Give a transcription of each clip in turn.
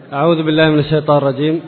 أعوذ بالله من الشيطان الرجيم.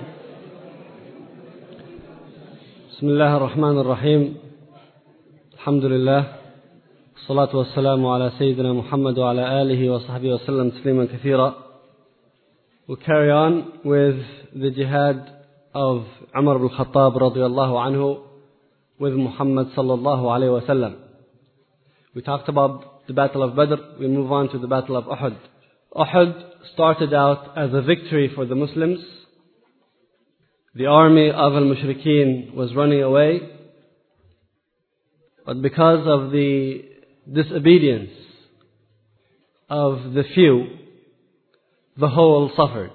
بسم الله الرحمن الرحيم. الحمد لله والصلاة والسلام على سيدنا محمد وعلى آله وصحبه وسلم تسليما كثيرا. We'll carry on with the jihad of Umar ibn Khattab radiyallahu anhu with Muhammad sallallahu alayhi wa sallam. We talked about the Battle of Badr. We move on to the Battle of Uhud. Uhud started out as a victory for the Muslims. The army of al-Mushrikeen was running away, but because of the disobedience of the few, the whole suffered.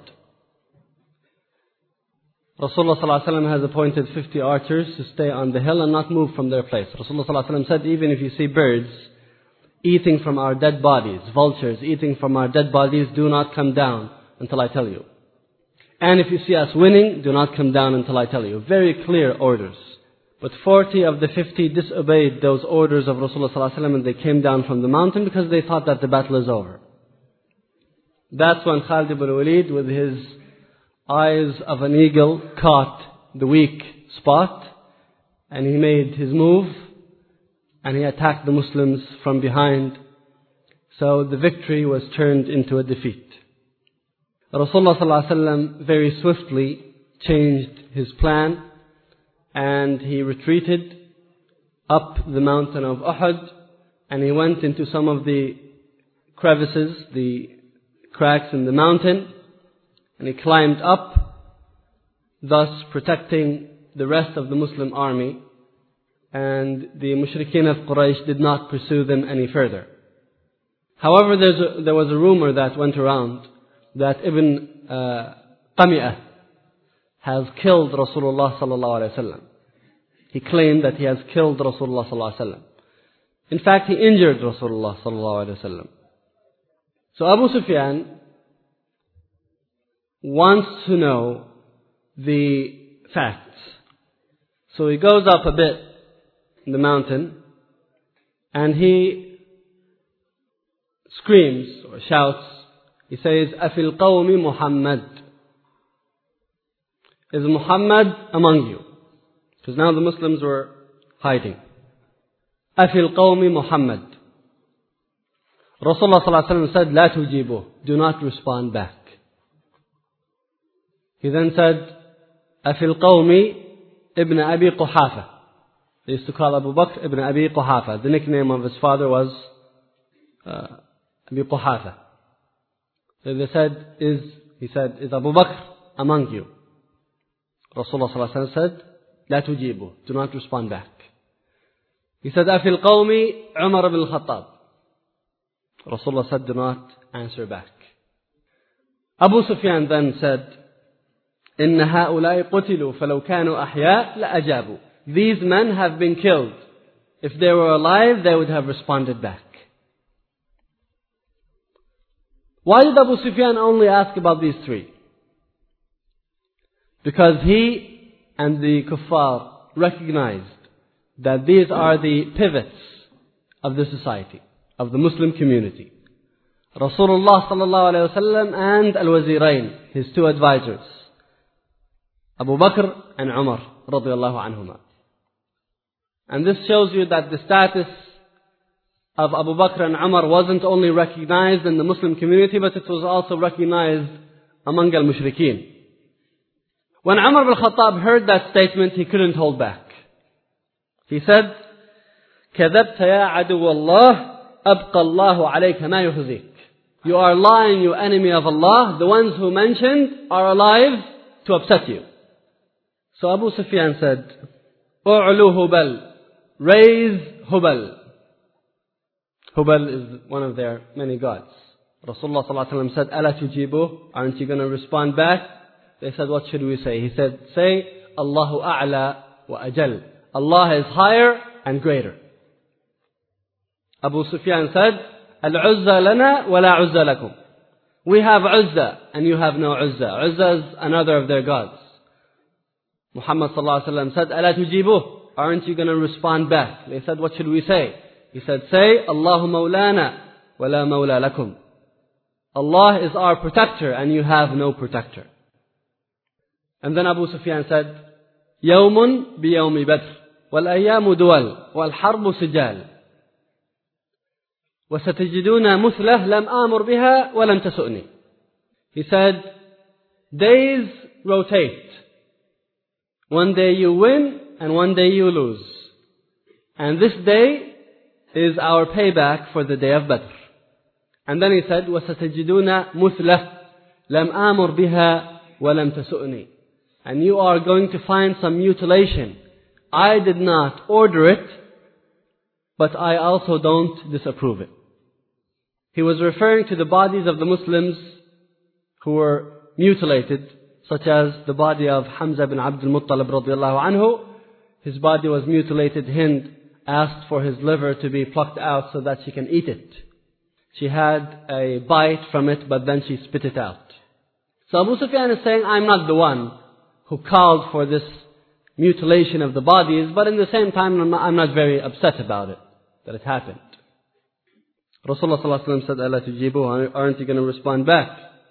Rasulullah ﷺ has appointed 50 archers to stay on the hill and not move from their place. Rasulullah ﷺ said, even if you see birds eating from our dead bodies, vultures eating from our dead bodies, do not come down until I tell you. And if you see us winning, do not come down until I tell you. Very clear orders. But 40 of the 50 disobeyed those orders of Rasulullah ﷺ, and they came down from the mountain because they thought that the battle is over. That's when Khalid ibn Walid, with his eyes of an eagle, caught the weak spot, and he made his move, and he attacked the Muslims from behind. So the victory was turned into a defeat. Rasulullah ﷺ very swiftly changed his plan, and he retreated up the mountain of Uhud, and he went into some of the crevices, the cracks in the mountain, and he climbed up, thus protecting the rest of the Muslim army, and the Mushrikeen of Quraysh did not pursue them any further. However, there was a rumor that went around that Ibn Qami'ah has killed Rasulullah sallallahu alaihi wasallam. He claimed that he has killed Rasulullah sallallahu alaihi wasallam. In fact, he injured Rasulullah sallallahu alaihi wasallam. So Abu Sufyan wants to know the facts. So he goes up a bit in the mountain, and he screams or shouts. He says, "Afil qawmi Muhammad." Is Muhammad among you? Because now the Muslims were hiding. "Afil qawmi Muhammad." Rasulullah sallallahu alaihi wasallam said, "La tujibu." Do not respond back. He then said, "Afil qawmi Ibn Abi Quhafa." They used to call Abu Bakr Ibn Abi Quhafa. The nickname of his father was Abi Quhafa. So they said, he said, "Is Abu Bakr among you?" Rasulullah sallallahu alaihi wasallam said, "La tujibu." Do not respond back. He said, "Afil qawmi Umar ibn Khattab." Rasulullah said, "Do not answer back." Abu Sufyan then said, "إن هؤلاء قتلوا فلو كانوا أحياء لأجابوا." These men have been killed. If they were alive, they would have responded back. Why did Abu Sufyan only ask about these three? Because he and the kuffar recognized that these are the pivots of the society, of the Muslim community. Rasulullah sallallahu alayhi wa sallam and al-Wazirain, his two advisors, Abu Bakr and Umar radiyallahu anhuma. And this shows you that the status of Abu Bakr and Umar wasn't only recognized in the Muslim community, but it was also recognized among al-Mushrikeen. When Umar ibn Khattab heard that statement, he couldn't hold back. He said, كَذَبْتَ يَا عَدُوَ اللَّهِ أَبْقَى اللَّهُ عَلَيْكَ مَا يُخْزِيكَ. You are lying, you enemy of Allah. The ones who mentioned are alive to upset you. So Abu Sufyan said, "U'lu Hubal." Raise Hubal. Hubal is one of their many gods. Rasulullah sallallahu alaihi wasallam said, "Ala tujibu?" Aren't you going to respond back? They said, "What should we say?" He said, "Say, Allahu a'la wa ajal." Allah is higher and greater. Abu Sufyan said, "Al-Uzza lana wa la Uzza lakum." We have Uzza and you have no Uzza. Uzza is another of their gods. Muhammad sallallahu alaihi wasallam said, "Ala tujibu?" Aren't you going to respond back? They said, "What should we say?" He said, "Say, Allahu mawlana wa la mawla lakum." Allah is our protector and you have no protector. And then Abu Sufyan said, يوم بيوم بدر والأيام دول والحرب سجال وستجدون مثله لم آمر بها ولم تسؤني. He said, days rotate. One day you win and one day you lose. And this day is our payback for the day of Badr. And then he said, وَسَتَجِدُونَ مُثْلَةً لَمْ آمُرْ بِهَا وَلَمْ تَسُؤْنِي. And you are going to find some mutilation. I did not order it, but I also don't disapprove it. He was referring to the bodies of the Muslims who were mutilated, such as the body of Hamza bin Abdul Muttalib radiallahu anhu. His body was mutilated. Hind asked for his liver to be plucked out so that she can eat it. She had a bite from it, but then she spit it out. So Abu Sufyan is saying, I'm not the one who called for this mutilation of the bodies, but in the same time, I'm not very upset about it, that it happened. Rasulullah sallallahu alaihi wasallam said, "Alla tujibu, aren't you going to respond back?"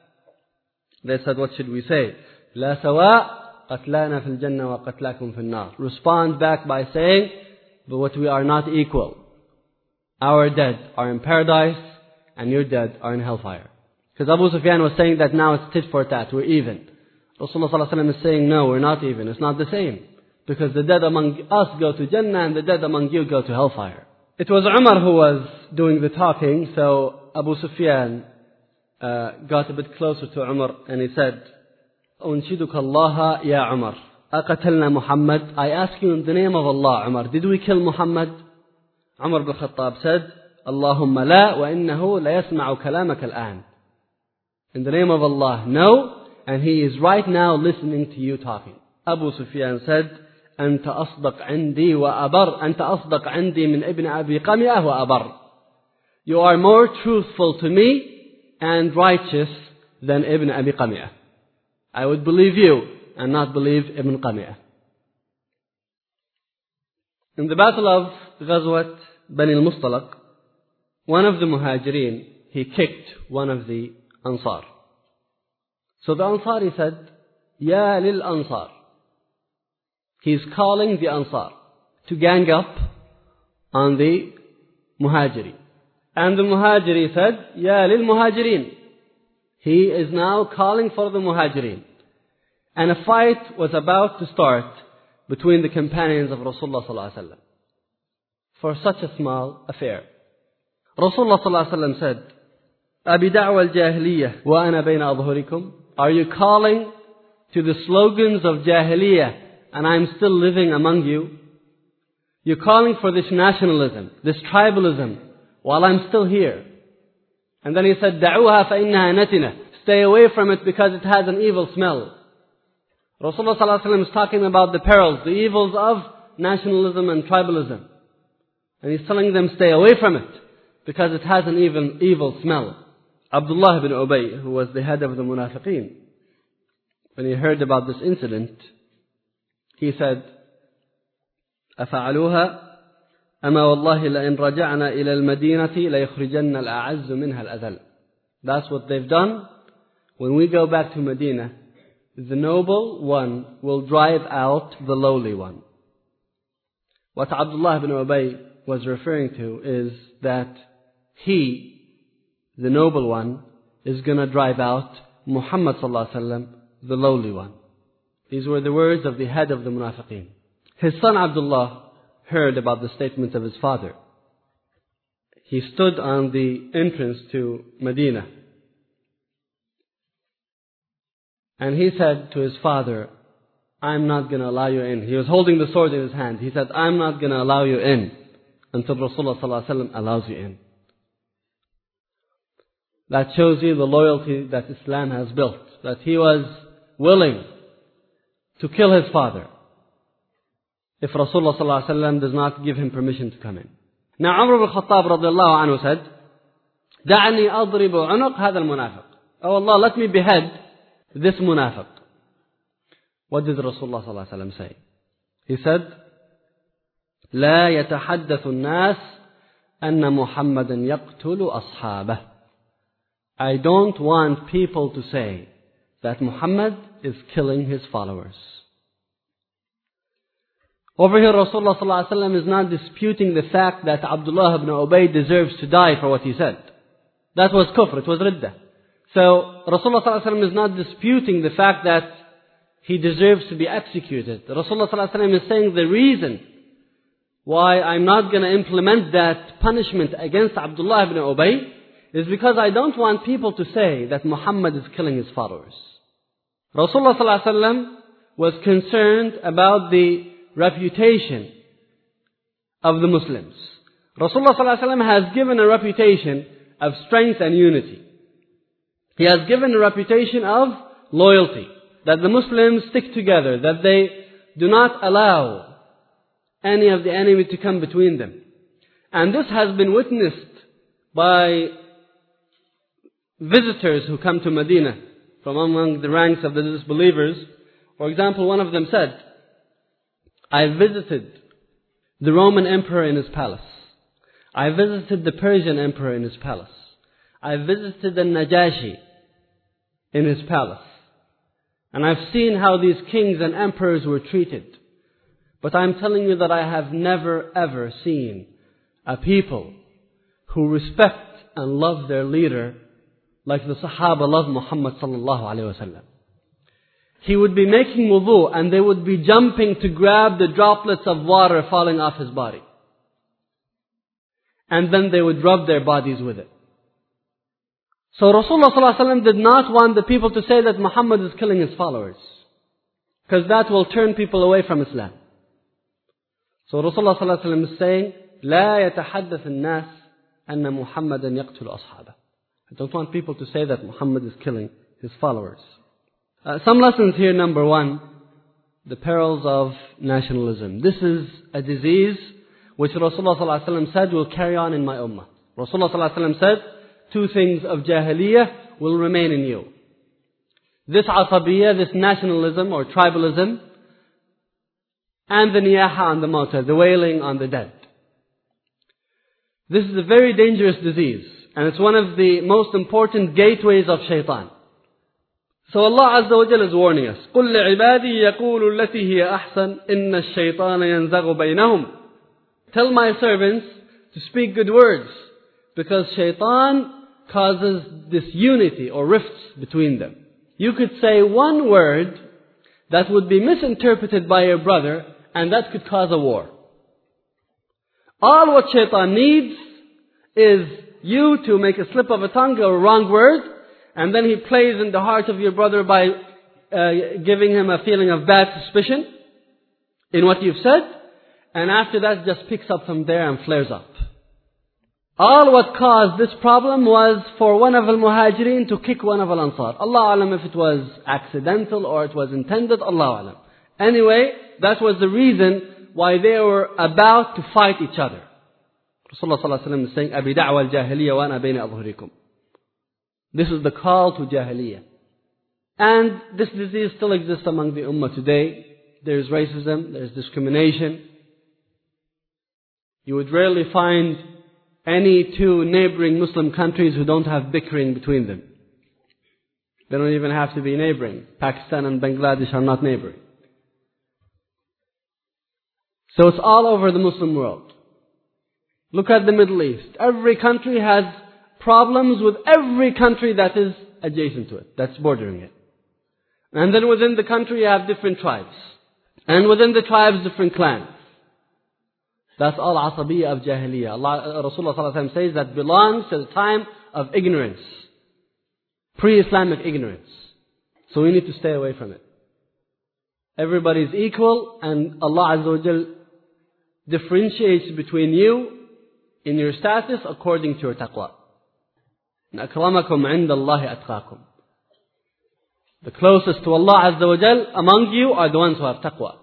They said, what should we say? لا سواء قتلانا في الجنة وقتلاكم في النار. Respond back by saying, but what we are not equal. Our dead are in paradise and your dead are in hellfire. Because Abu Sufyan was saying that now it's tit for tat, we're even. Rasulullah sallallahu alaihi wasallam is saying, no, we're not even. It's not the same. Because the dead among us go to Jannah and the dead among you go to hellfire. It was Umar who was doing the talking, so Abu Sufyan got a bit closer to Umar and he said, أنشدك الله يا عمر أقتلنا محمد. I ask you in the name of Allah, Umar, did we kill Muhammad? Umar ibn Khattab said, اللهم لا وإنه ليسمع كلامك الآن. In the name of Allah, no, and he is right now listening to you talking. Abu Sufyan said, أنت أصدق عندي وأبر أنت أصدق عندي من ابن أبي قمية وأبر. You are more truthful to me and righteous than Ibn Abi Qamiyah. I would believe you and not believe Ibn Qamiyah. In the battle of Ghazwat Bani al-Mustalaq, one of the Muhajirin, he kicked one of the Ansar. So the Ansari said, Ya lil Ansar. He's calling the Ansar to gang up on the Muhajiri. And the Muhajiri said, Ya lil Muhajirin. He is now calling for the Muhajirin. And a fight was about to start between the companions of Rasulullah sallallahu alaihi wasallam for such a small affair. Rasulullah sallallahu alaihi wasallam said, Abi da'wa al-jahiliyyah wa ana bayna adhhurikum. Are you calling to the slogans of Jahiliyyah and I'm still living among you? You're calling for this nationalism, this tribalism, while I'm still here. And then he said, دعوها فإنها نتنة. Stay away from it because it has an evil smell. Rasulullah sallallahu alaihi wasallam is talking about the perils, the evils of nationalism and tribalism. And he's telling them, stay away from it because it has an evil smell. Abdullah ibn Ubay, who was the head of the Munafiqeen, when he heard about this incident, he said, أفعلوها أما والله لئن رجعنا إلى المدينة ليخرجن الأعز منها الأذل. That's what they've done. When we go back to Medina, the noble one will drive out the lowly one. What Abdullah ibn Ubay was referring to is that he, the noble one, is going to drive out Muhammad sallallahu alaihi wasallam, the lowly one. These were the words of the head of the Munafiqeen. His son Abdullah heard about the statement of his father. He stood on the entrance to Medina. And he said to his father, I'm not going to allow you in. He was holding the sword in his hand. He said, I'm not going to allow you in until Rasulullah sallallahu alaihi wasallam allows you in. That shows you the loyalty that Islam has built. That he was willing to kill his father if Rasulullah sallallahu alaihi wasallam does not give him permission to come in. Now Umar ibn Khattab radiallahu anhu said, دعني أضرب عنق هذا المنافق. Oh Allah, let me behead this munafiq. What did Rasulullah sallallahu alaihi wasallam say? He said, لا يتحدث الناس أن محمدا يقتل أصحابه. I don't want people to say that Muhammad is killing his followers. Over here Rasulullah ﷺ is not disputing the fact that Abdullah ibn Ubay deserves to die for what he said. That was kufr, it was riddah. So Rasulullah ﷺ is not disputing the fact that he deserves to be executed. Rasulullah ﷺ is saying the reason why I'm not going to implement that punishment against Abdullah ibn Ubay is because I don't want people to say that Muhammad is killing his followers. Rasulullah ﷺ was concerned about the reputation of the Muslims. Rasulullah ﷺ has given a reputation of strength and unity. He has given a reputation of loyalty, that the Muslims stick together, that they do not allow any of the enemy to come between them. And this has been witnessed by visitors who come to Medina from among the ranks of the disbelievers. For example, one of them said, I visited the Roman emperor in his palace. I visited the Persian emperor in his palace. I visited the Najashi in his palace. And I've seen how these kings and emperors were treated. But I'm telling you that I have never ever seen a people who respect and love their leader like the Sahaba love Muhammad sallallahu alaihi wasallam. He would be making wudu and they would be jumping to grab the droplets of water falling off his body. And then they would rub their bodies with it. So Rasulullah sallallahu alaihi wasallam did not want the people to say that Muhammad is killing his followers, because that will turn people away from Islam. So Rasulullah sallallahu alaihi wasallam is saying, لا يتحدث الناس أن محمدا يقتل أصحابه. I don't want people to say that Muhammad is killing his followers. Some lessons here. Number one, the perils of nationalism. This is a disease which Rasulullah sallallahu alaihi wasallam said will carry on in my ummah. Rasulullah sallallahu alaihi wasallam said, two things of jahiliyyah will remain in you. This asabiyya, this nationalism or tribalism, and the niyaha on the mawtah, the wailing on the dead. This is a very dangerous disease, and it's one of the most important gateways of shaitan. So Allah Azza wa Jalla is warning us. قُلْ لِعِبَادِي يَقُولُ الَّتِي هِيَ أَحْسَنُ إِنَّ الشَّيْطَانَ يَنزَغُ بَيْنَهُمْ. Tell my servants to speak good words, because shaitan causes disunity or rifts between them. You could say one word that would be misinterpreted by your brother, and that could cause a war. All what shaitan needs is you to make a slip of a tongue or a wrong word, and then he plays in the heart of your brother by giving him a feeling of bad suspicion in what you've said, and after that just picks up from there and flares up. All what caused this problem was for one of al-Muhajirin to kick one of al-Ansar. Allah alam if it was accidental or it was intended, Allah alam. Anyway, that was the reason why they were about to fight each other. Rasulullah sallallahu alaihi wasallam is saying, أَبِي دَعْوَ الْجَاهِلِيَّةِ وَأَنَا بَيْنَ أَظْهُرِكُمْ. This is the call to Jahiliyyah. And this disease still exists among the Ummah today. There is racism, there is discrimination. You would rarely find any two neighboring Muslim countries who don't have bickering between them. They don't even have to be neighboring. Pakistan and Bangladesh are not neighboring. So it's all over the Muslim world. Look at the Middle East. Every country has problems with every country that is adjacent to it, that's bordering it. And then within the country you have different tribes. And within the tribes, different clans. That's all asabiyya of jahiliyyah. Rasulullah sallallahu alaihi wasallam says that belongs to the time of ignorance. Pre-Islamic ignorance. So we need to stay away from it. Everybody is equal, and Allah Azza wa Jal differentiates between you in your status according to your taqwa. أَكْرَمَكُمْ عِنْدَ اللَّهِ أَتْقَاكُمْ. The closest to Allah Azza wa Jal among you are the ones who have taqwa.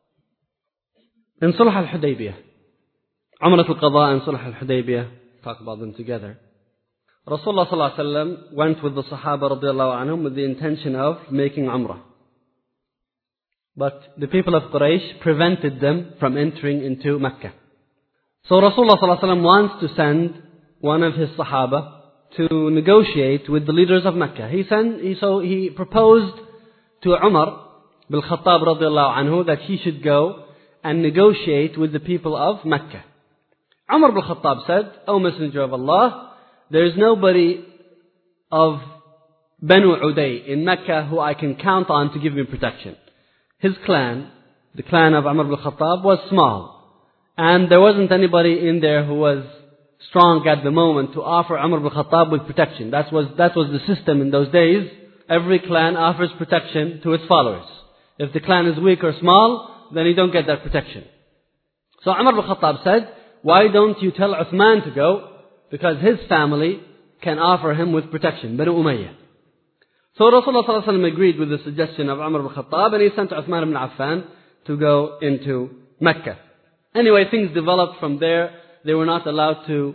In Sulh al-Hudaybiyah, Umrah al-Qadha and Sulh al-Hudaybiyah, talk about them together. Rasulullah sallallahu alaihi wasallam went with the Sahaba radiallahu anhum with the intention of making Umrah. But the people of Quraysh prevented them from entering into Mecca. So Rasulullah sallallahu alaihi wasallam wants to send one of his Sahaba to negotiate with the leaders of Mecca. He proposed to Umar bin Khattab radiallahu anhu that he should go and negotiate with the people of Mecca. Umar bin Khattab said, O Messenger of Allah, there is nobody of Banu Uday in Mecca who I can count on to give me protection. His clan, the clan of Umar bin Khattab, was small. And there wasn't anybody in there who was strong at the moment to offer Umar bin Khattab with protection. That was the system in those days. Every clan offers protection to its followers. If the clan is weak or small, then you don't get that protection. So Umar bin Khattab said, why don't you tell Uthman to go? Because his family can offer him with protection, Banu Umayyah. So Rasulullah ﷺ agreed with the suggestion of Umar bin Khattab, and he sent Uthman ibn Affan to go into Mecca. Anyway, things developed from there. They were not allowed to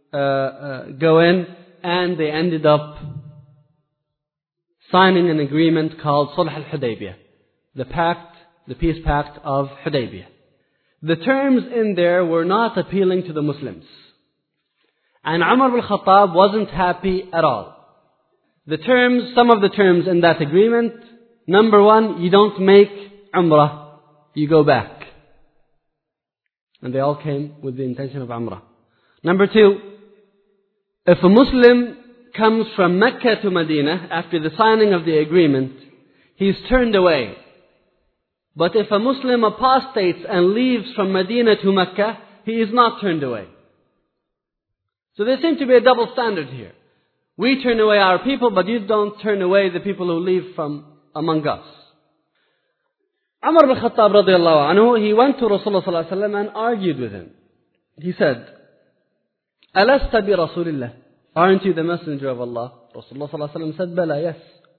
go in, and they ended up signing an agreement called Sulh al-Hudaybiyah, the peace pact of Hudaybiyah. The terms in there were not appealing to the Muslims. And Umar bin Khattab wasn't happy at all. Some of the terms in that agreement, number one, you don't make Umrah, you go back. And they all came with the intention of Umrah. Number two, if a Muslim comes from Mecca to Medina after the signing of the agreement, he's turned away. But if a Muslim apostates and leaves from Medina to Mecca, he is not turned away. So there seems to be a double standard here. We turn away our people, but you don't turn away the people who leave from among us. Umar bin Khattab radiallahu anhu, he went to Rasulullah sallallahu alaihi wasallam and argued with him. He said, Alasta bi Rasulillah? Aren't you the messenger of Allah? Rasulullah sallallahu alaihi wasallam said, Bala, yes.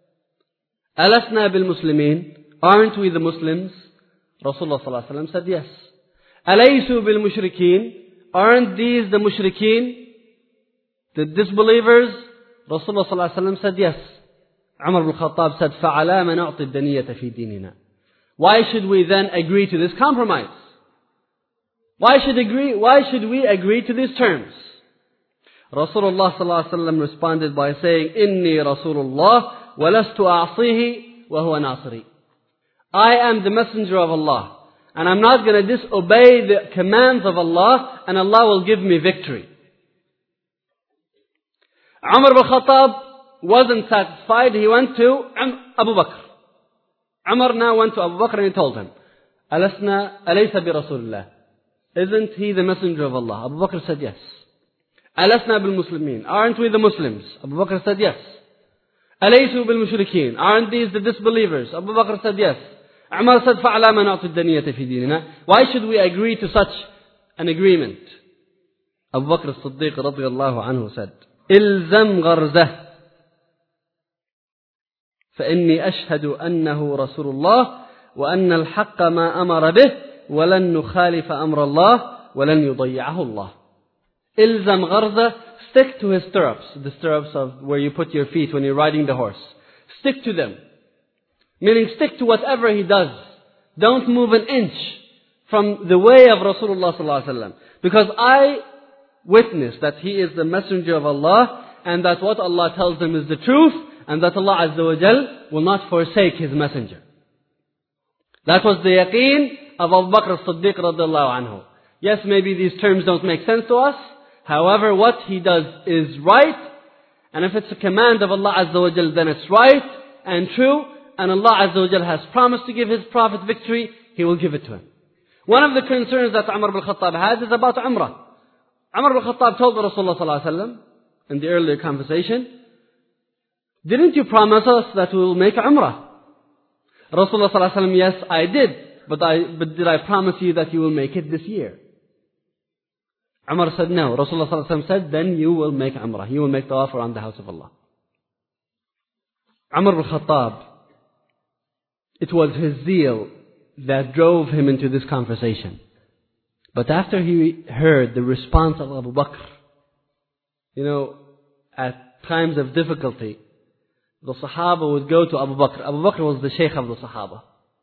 Alasna bil Muslimin? Aren't we the Muslims? Rasulullah sallallahu alaihi wasallam said, yes. Alaysu bil Mushrikeen? Aren't these the Mushrikeen, the disbelievers? Rasulullah sallallahu alaihi wasallam said, yes. Umar bin Khattab said, فَعَلَى مَا نُعْطِ الدَّنِيَّةَ فِي دِينِنَا? Why should we then agree to this compromise? Why should we agree to these terms? Rasulullah sallallahu alaihi wasallam responded by saying, إِنِّي رَسُولُ اللَّهِ وَلَسْتُ أَعْصِيهِ وَهُوَ نَاصِرِي. I am the messenger of Allah, and I'm not going to disobey the commands of Allah, and Allah will give me victory. Umar bin Khattab wasn't satisfied. He went to Abu Bakr. Umar now went to Abu Bakr and he told him, Alaysa bi Rasulullah? Isn't he the messenger of Allah? Abu Bakr said yes. Alasna bil Muslimin? Aren't we the Muslims? Abu Bakr said yes. Alaysu bil Mushrikeen? Aren't these the disbelievers? Abu Bakr said yes. Umar said, فَعَلَى مَا نَعْطِ الدَّنِيَّةَ فِي دِينِنَا? Why should we agree to such an agreement? Abu Bakr as-Siddiq radiyallahu anhu said, إِلْزَمْ غَرْزَهُ فإني أشهد أنه رسول الله وأن الحق ما أمر به ولن نخالف أمر الله ولن يضيعه الله. إلزم غرزة, stick to his stirrups, the stirrups of where you put your feet when you're riding the horse. Stick to them. Meaning stick to whatever he does. Don't move an inch from the way of Rasulullah sallallahu alaihi wasallam. Because I witness that he is the messenger of Allah and that what Allah tells him is the truth, and that Allah Azza wa Jal will not forsake His messenger. That was the yaqeen of Abu Bakr as-Siddiq radiallahu anhu. Yes, maybe these terms don't make sense to us. However, what he does is right. And if it's a command of Allah Azza wa Jal, then it's right and true. And Allah Azza wa Jal has promised to give His Prophet victory. He will give it to him. One of the concerns that Umar bin Khattab had is about Umrah. Umar bin Khattab told Rasulullah sallallahu alaihi wasallam in the earlier conversation, didn't you promise us that we will make Umrah? Rasulullah sallallahu alaihi wasallam, yes, I did. But did I promise you that you will make it this year? Umar said no. Rasulullah sallallahu alaihi wasallam said, then you will make Umrah. You will make tawaf around the house of Allah. Umar bin Khattab, it was his zeal that drove him into this conversation. But after he heard the response of Abu Bakr, at times of difficulty, the Sahaba would go to Abu Bakr. Abu Bakr was the Shaykh of the Sahaba.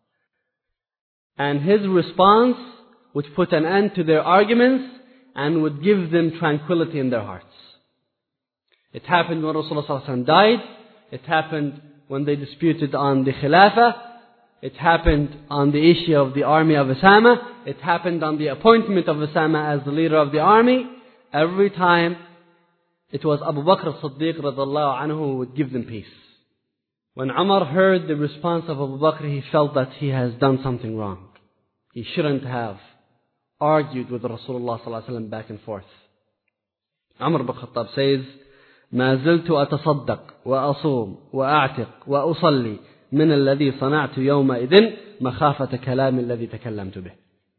And his response would put an end to their arguments and would give them tranquility in their hearts. It happened when Rasulullah ﷺ died. It happened when they disputed on the Khilafah. It happened on the issue of the army of Usama. It happened on the appointment of Usama as the leader of the army. Every time it was Abu Bakr as-Siddiq radhiallahu anhu who would give them peace. When Umar heard the response of Abu Bakr, he felt that he has done something wrong. He shouldn't have argued with Rasulullah sallallahu alaihi wasallam back and forth. Umar ibn Khattab says, ما زلت أتصدق وأصوم وأعتق وأصلي من الذي صنعت يومئذ مخافة كلام الذي تكلمت به.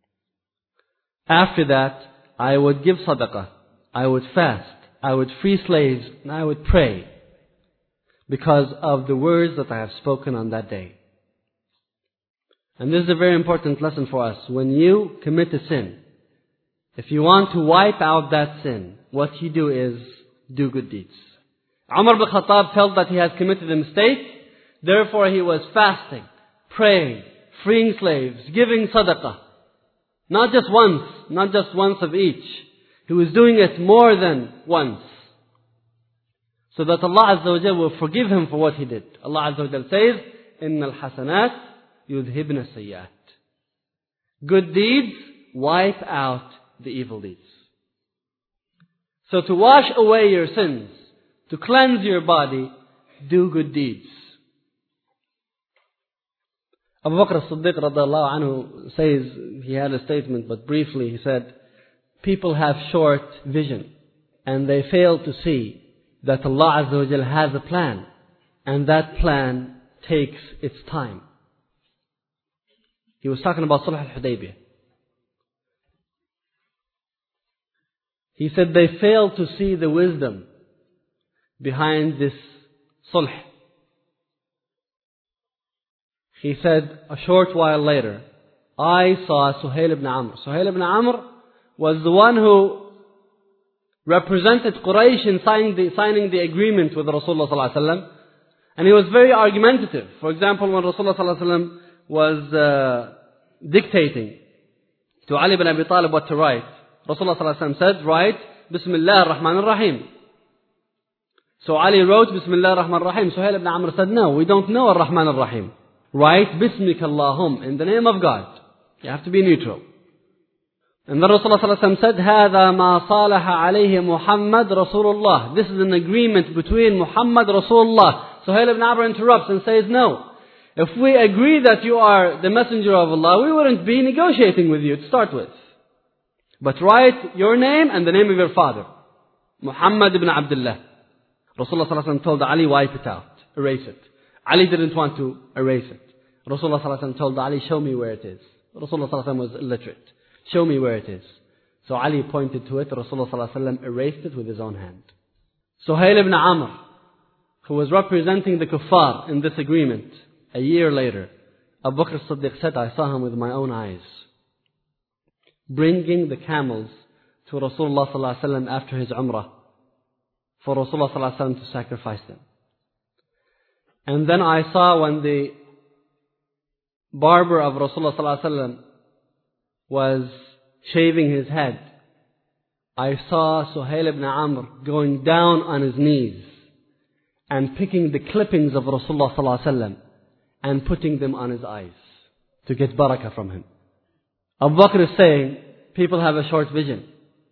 After that, I would give sadaqah, I would fast, I would free slaves, and I would pray because of the words that I have spoken on that day. And this is a very important lesson for us. When you commit a sin, if you want to wipe out that sin, what you do is do good deeds. Umar ibn Khattab felt that he has committed a mistake, therefore he was fasting, praying, freeing slaves, giving sadaqah. Not just once of each. He was doing it more than once. So that Allah Azza wa Jal will forgive him for what he did. Allah Azza wa Jal says, إِنَّ الْحَسَنَاتِ يُذْهِبْنَ السَّيِّئَاتِ. Good deeds wipe out the evil deeds. So to wash away your sins, to cleanse your body, do good deeds. Abu Bakr as-Siddiq radhiallahu anhu says, he had a statement, but briefly he said, people have short vision and they fail to see that Allah Azza wa Jal has a plan, and that plan takes its time. He was talking about Sulh al-Hudaybiyah. He said they failed to see the wisdom behind this sulh. He said a short while later, I saw Suhail ibn Amr. Suhail ibn Amr was the one who represented Quraysh in signing the agreement with Rasulullah sallallahu alaihi wasallam, and he was very argumentative. For example, when Rasulullah sallallahu alaihi wasallam was dictating to Ali ibn Abi Talib what to write, Rasulullah sallallahu alaihi wasallam said, write Bismillah ar-Rahman ar-Rahim. So Ali wrote Bismillah ar-Rahman ar-Rahim. Suhail ibn Amr said, no, we don't know ar-Rahman ar-Rahim. Write Bismika Allahum, in the name of God. You have to be neutral. And then Rasulullah sallallahu alaihi wasallam said, هذا ما صالح عليه محمد رسول الله. This is an agreement between Muhammad Rasulullah. Suhail ibn Amr interrupts and says, no. If we agree that you are the messenger of Allah, we wouldn't be negotiating with you to start with. But write your name and the name of your father, Muhammad ibn Abdullah. Rasulullah sallallahu alaihi wasallam told Ali, wipe it out, erase it. Ali didn't want to erase it. Rasulullah sallallahu alaihi wasallam told Ali, show me where it is. Rasulullah sallallahu alaihi wasallam was illiterate. Show me where it is. So Ali pointed to it. Rasulullah sallallahu alaihi wasallam erased it with his own hand. Suhail ibn Amr, who was representing the kuffar in this agreement, a year later, Abu Bakr as-Siddiq said, I saw him with my own eyes, bringing the camels to Rasulullah sallallahu alaihi wasallam after his umrah, for Rasulullah sallallahu alaihi wasallam to sacrifice them. And then I saw when the barber of Rasulullah sallallahu alaihi wasallam was shaving his head, I saw Suhail ibn Amr going down on his knees and picking the clippings of Rasulullah sallallahu alaihi wasallam and putting them on his eyes to get barakah from him. Abu Bakr is saying, people have a short vision.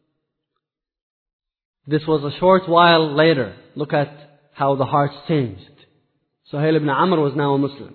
This was a short while later. Look at how the hearts changed. Suhail ibn Amr was now a Muslim.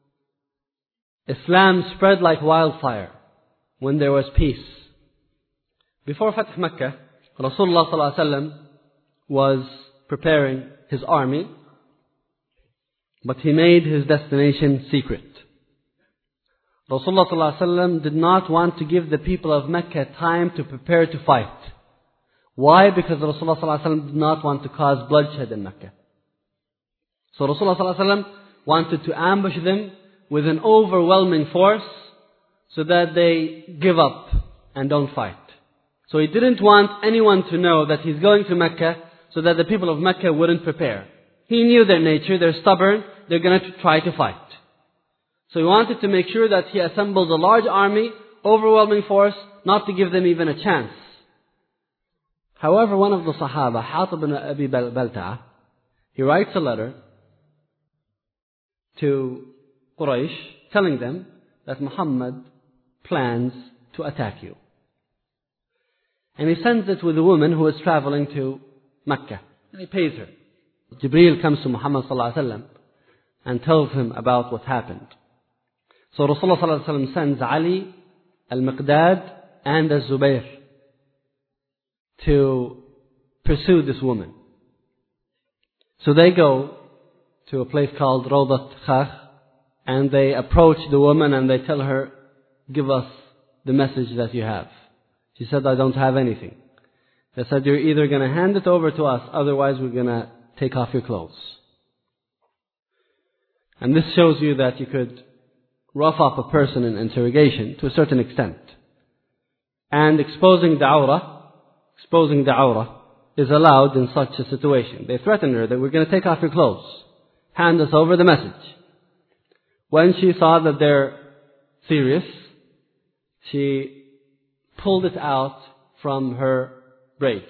Islam spread like wildfire when there was peace. Before Fath Makkah, Rasulullah sallallahu alaihi wasallam was preparing his army, but he made his destination secret. Rasulullah sallallahu alaihi wasallam did not want to give the people of Mecca time to prepare to fight. Why? Because Rasulullah sallallahu alaihi wasallam did not want to cause bloodshed in Mecca. So Rasulullah sallallahu alaihi wasallam wanted to ambush them with an overwhelming force so that they give up and don't fight. So he didn't want anyone to know that he's going to Mecca so that the people of Mecca wouldn't prepare. He knew their nature, they're stubborn, they're going to try to fight. So he wanted to make sure that he assembled a large army, overwhelming force, not to give them even a chance. However, one of the Sahaba, Hatib ibn Abi Balta'a, he writes a letter to Quraysh, telling them that Muhammad plans to attack you. And he sends it with a woman who is traveling to Mecca. And he pays her. Jibreel comes to Muhammad sallallahu alaihi wasallam and tells him about what happened. So Rasulullah sallallahu alaihi wasallam sends Ali, Al-Miqdad, and Al-Zubayr to pursue this woman. So they go to a place called Rawdat Khakh, and they approach the woman and they tell her, give us the message that you have. She said, I don't have anything. They said, you're either going to hand it over to us, otherwise we're going to take off your clothes. And this shows you that you could rough up a person in interrogation to a certain extent. And exposing the awrah is allowed in such a situation. They threatened her that we're going to take off your clothes. Hand us over the message. When she saw that they're serious, she pulled it out from her braids.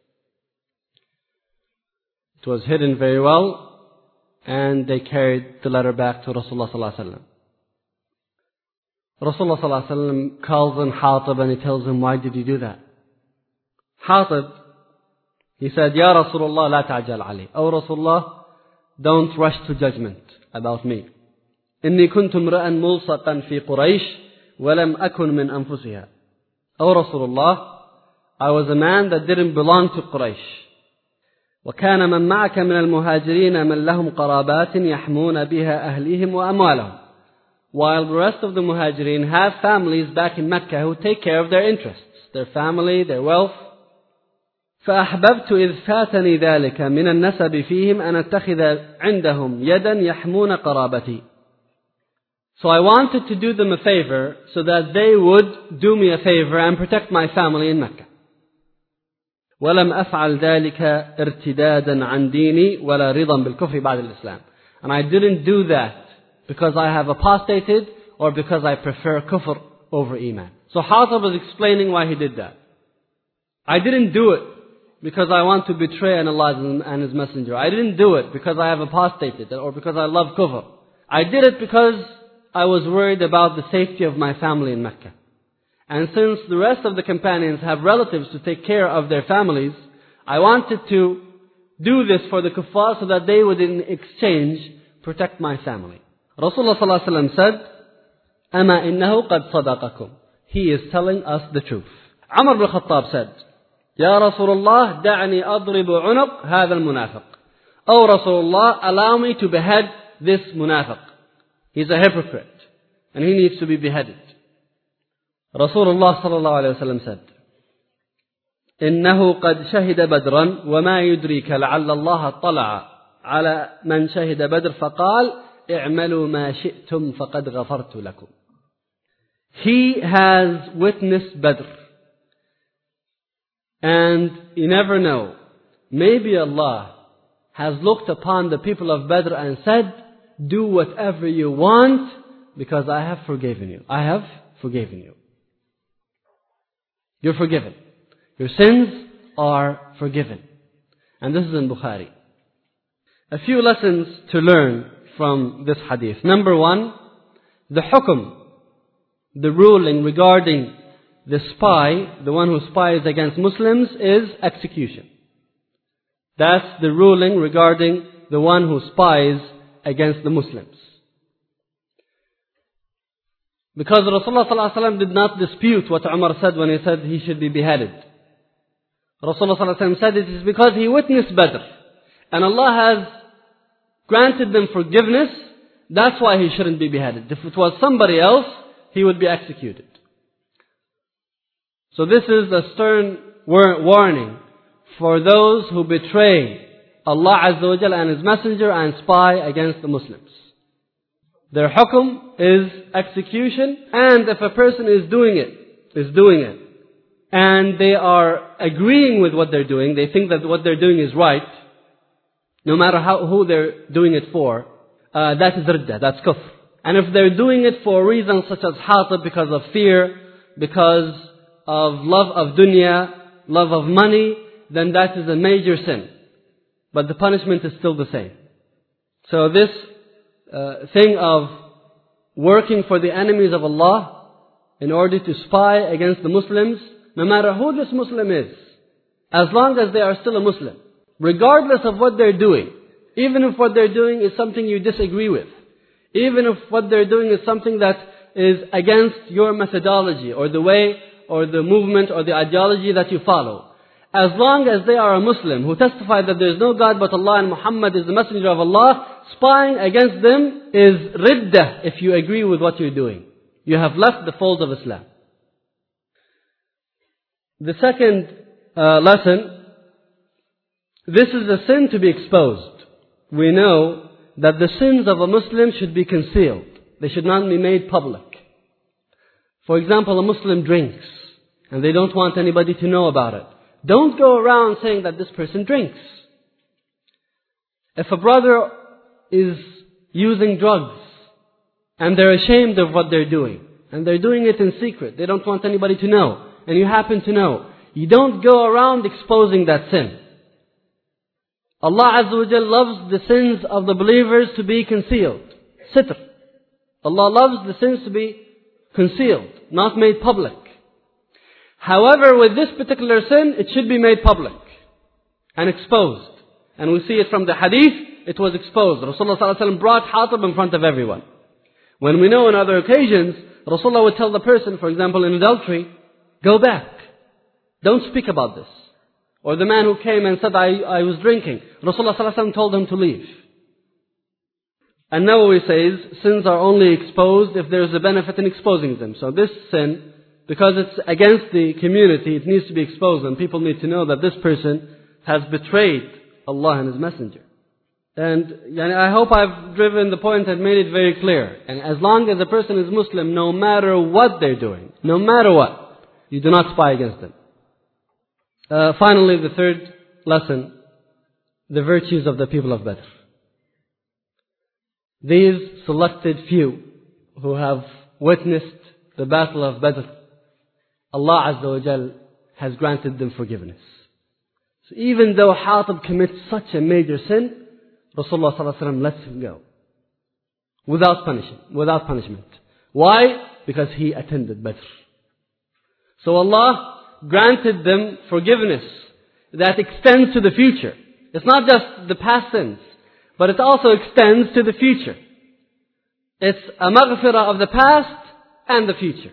It was hidden very well, and they carried the letter back to Rasulullah sallallahu alaihi wasallam. Rasulullah sallallahu alaihi wasallam calls on Hatib and he tells him, why did you do that? Hatib, he said, Ya Rasulullah, la ta'jal ali. Oh Rasulullah, don't rush to judgment about me. إني كنت امرأ ملصقا في قريش ولم أكن من أنفسها. Oh Rasulullah, I was a man that didn't belong to Quraysh. وكان من معك من المهاجرين من لهم قرابات يحمون بها أهليهم وأموالهم. While the rest of the muhajirin have families back in Mecca who take care of their interests, their family, their wealth. فأحببت إذ فاتني ذلك من النسب فيهم أن أتخذ عندهم يدا يحمون قرابتي. So I wanted to do them a favor so that they would do me a favor and protect my family in Mecca. ولم أفعل ذلك ارتدادا عن ديني ولا رضا بالكفر بعد الإسلام. And I didn't do that because I have apostated or because I prefer kufr over iman. So Hatib was explaining why he did that. I didn't do it because I want to betray Allah and His Messenger. I didn't do it because I have apostated or because I love kufr. I did it because I was worried about the safety of my family in Mecca. And since the rest of the companions have relatives to take care of their families, I wanted to do this for the kuffar so that they would in exchange protect my family. Rasulullah sallallahu alaihi wasallam said, أَمَا إِنَّهُ قَدْ صَدَقَكُمْ. He is telling us the truth. Umar ibn Khattab said, يا رسول الله دعني أضرب عنق هذا المنافق. Oh Rasulullah, allow me to behead this munafiq. He's a hypocrite and he needs to be beheaded. Rasulullah sallallahu alayhi wa sallam said, إنه قد شهد بدرا وما يدريك لعل الله طلع على من شهد بدر فقال اعملوا ما شئتم فقد غفرت لكم. He has witnessed Badr. And you never know, maybe Allah has looked upon the people of Badr and said, do whatever you want because I have forgiven you. I have forgiven you. You're forgiven. Your sins are forgiven. And this is in Bukhari. A few lessons to learn from this hadith. Number one, the hukum, the ruling regarding the spy, the one who spies against Muslims, is execution. That's the ruling regarding the one who spies against the Muslims. Because Rasulullah sallallahu alaihi wasallam did not dispute what Umar said when he said he should be beheaded. Rasulullah sallallahu alaihi wasallam said it is because he witnessed Badr. And Allah has granted them forgiveness. That's why he shouldn't be beheaded. If it was somebody else, he would be executed. So this is a stern warning for those who betray Allah Azza wa Jalla and His Messenger and spy against the Muslims. Their hukum is execution, and if a person is doing it, and they are agreeing with what they're doing, they think that what they're doing is right, no matter who they're doing it for, that is ridda, that's kufr. And if they're doing it for reasons such as Hatib, because of fear, because of love of dunya, love of money, then that is a major sin. But the punishment is still the same. So this thing of working for the enemies of Allah in order to spy against the Muslims, no matter who this Muslim is, as long as they are still a Muslim, regardless of what they're doing, even if what they're doing is something you disagree with, even if what they're doing is something that is against your methodology or the way or the movement or the ideology that you follow. As long as they are a Muslim who testify that there is no God but Allah and Muhammad is the messenger of Allah, spying against them is riddah if you agree with what you're doing. You have left the fold of Islam. The second lesson, this is a sin to be exposed. We know that the sins of a Muslim should be concealed. They should not be made public. For example, a Muslim drinks and they don't want anybody to know about it. Don't go around saying that this person drinks. If a brother is using drugs and they're ashamed of what they're doing and they're doing it in secret, they don't want anybody to know, and you happen to know, you don't go around exposing that sin. Allah Azza wa Jal loves the sins of the believers to be concealed. Sitr. Allah loves the sins to be concealed, not made public. However, with this particular sin, it should be made public and exposed. And we see it from the hadith, it was exposed. Rasulullah ﷺ brought Hatib in front of everyone. When we know on other occasions, Rasulullah would tell the person, for example in adultery, go back. Don't speak about this. Or the man who came and said, I was drinking. Rasulullah ﷺ told him to leave. And Nawawi says, sins are only exposed if there is a benefit in exposing them. So this sin, because it's against the community, it needs to be exposed, and people need to know that this person has betrayed Allah and His Messenger. And I hope I've driven the point and made it very clear. And as long as a person is Muslim, no matter what they're doing, no matter what, you do not spy against them. Finally, the third lesson, the virtues of the people of Badr. These selected few who have witnessed the battle of Badr, Allah Azza wa Jal has granted them forgiveness. So even though Hatib commits such a major sin, Rasulullah sallallahu alaihi wasallam lets him go. Without punishment. Why? Because he attended Badr. So Allah granted them forgiveness that extends to the future. It's not just the past sins, but it also extends to the future. It's a maghfirah of the past and the future.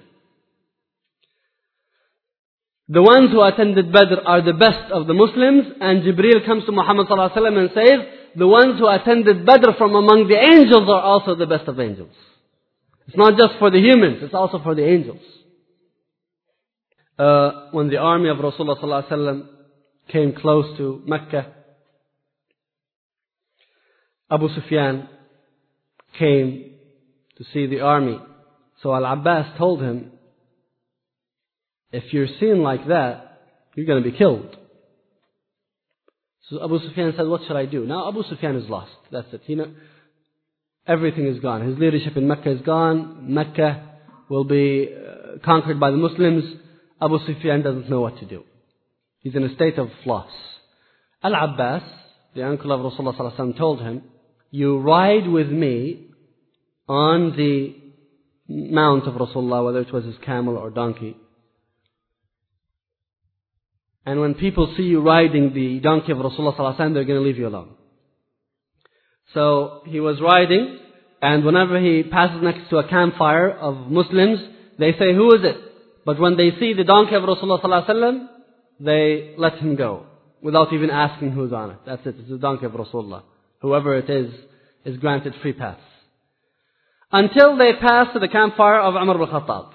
The ones who attended Badr are the best of the Muslims, and Jibreel comes to Muhammad sallallahu alaihi wasallam and says, the ones who attended Badr from among the angels are also the best of angels. It's not just for the humans, it's also for the angels. When the army of Rasulullah sallallahu alaihi wasallam came close to Mecca, Abu Sufyan came to see the army. So Al-Abbas told him, if you're seen like that, you're going to be killed. So Abu Sufyan said, what should I do? Now Abu Sufyan is lost. That's it. Everything is gone. His leadership in Mecca is gone. Mecca will be conquered by the Muslims. Abu Sufyan doesn't know what to do. He's in a state of loss. Al-Abbas, the uncle of Rasulullah sallallahu alaihi wasallam, told him, you ride with me on the mount of Rasulullah, whether it was his camel or donkey. And when people see you riding the donkey of Rasulullah sallallahu alaihi wasallam, they're going to leave you alone. So he was riding, and whenever he passes next to a campfire of Muslims, they say, who is it? But when they see the donkey of Rasulullah sallallahu alaihi wasallam, they let him go, without even asking who's on it. That's it, it's the donkey of Rasulullah. Whoever it is granted free pass. Until they pass to the campfire of Umar ibn Khattab.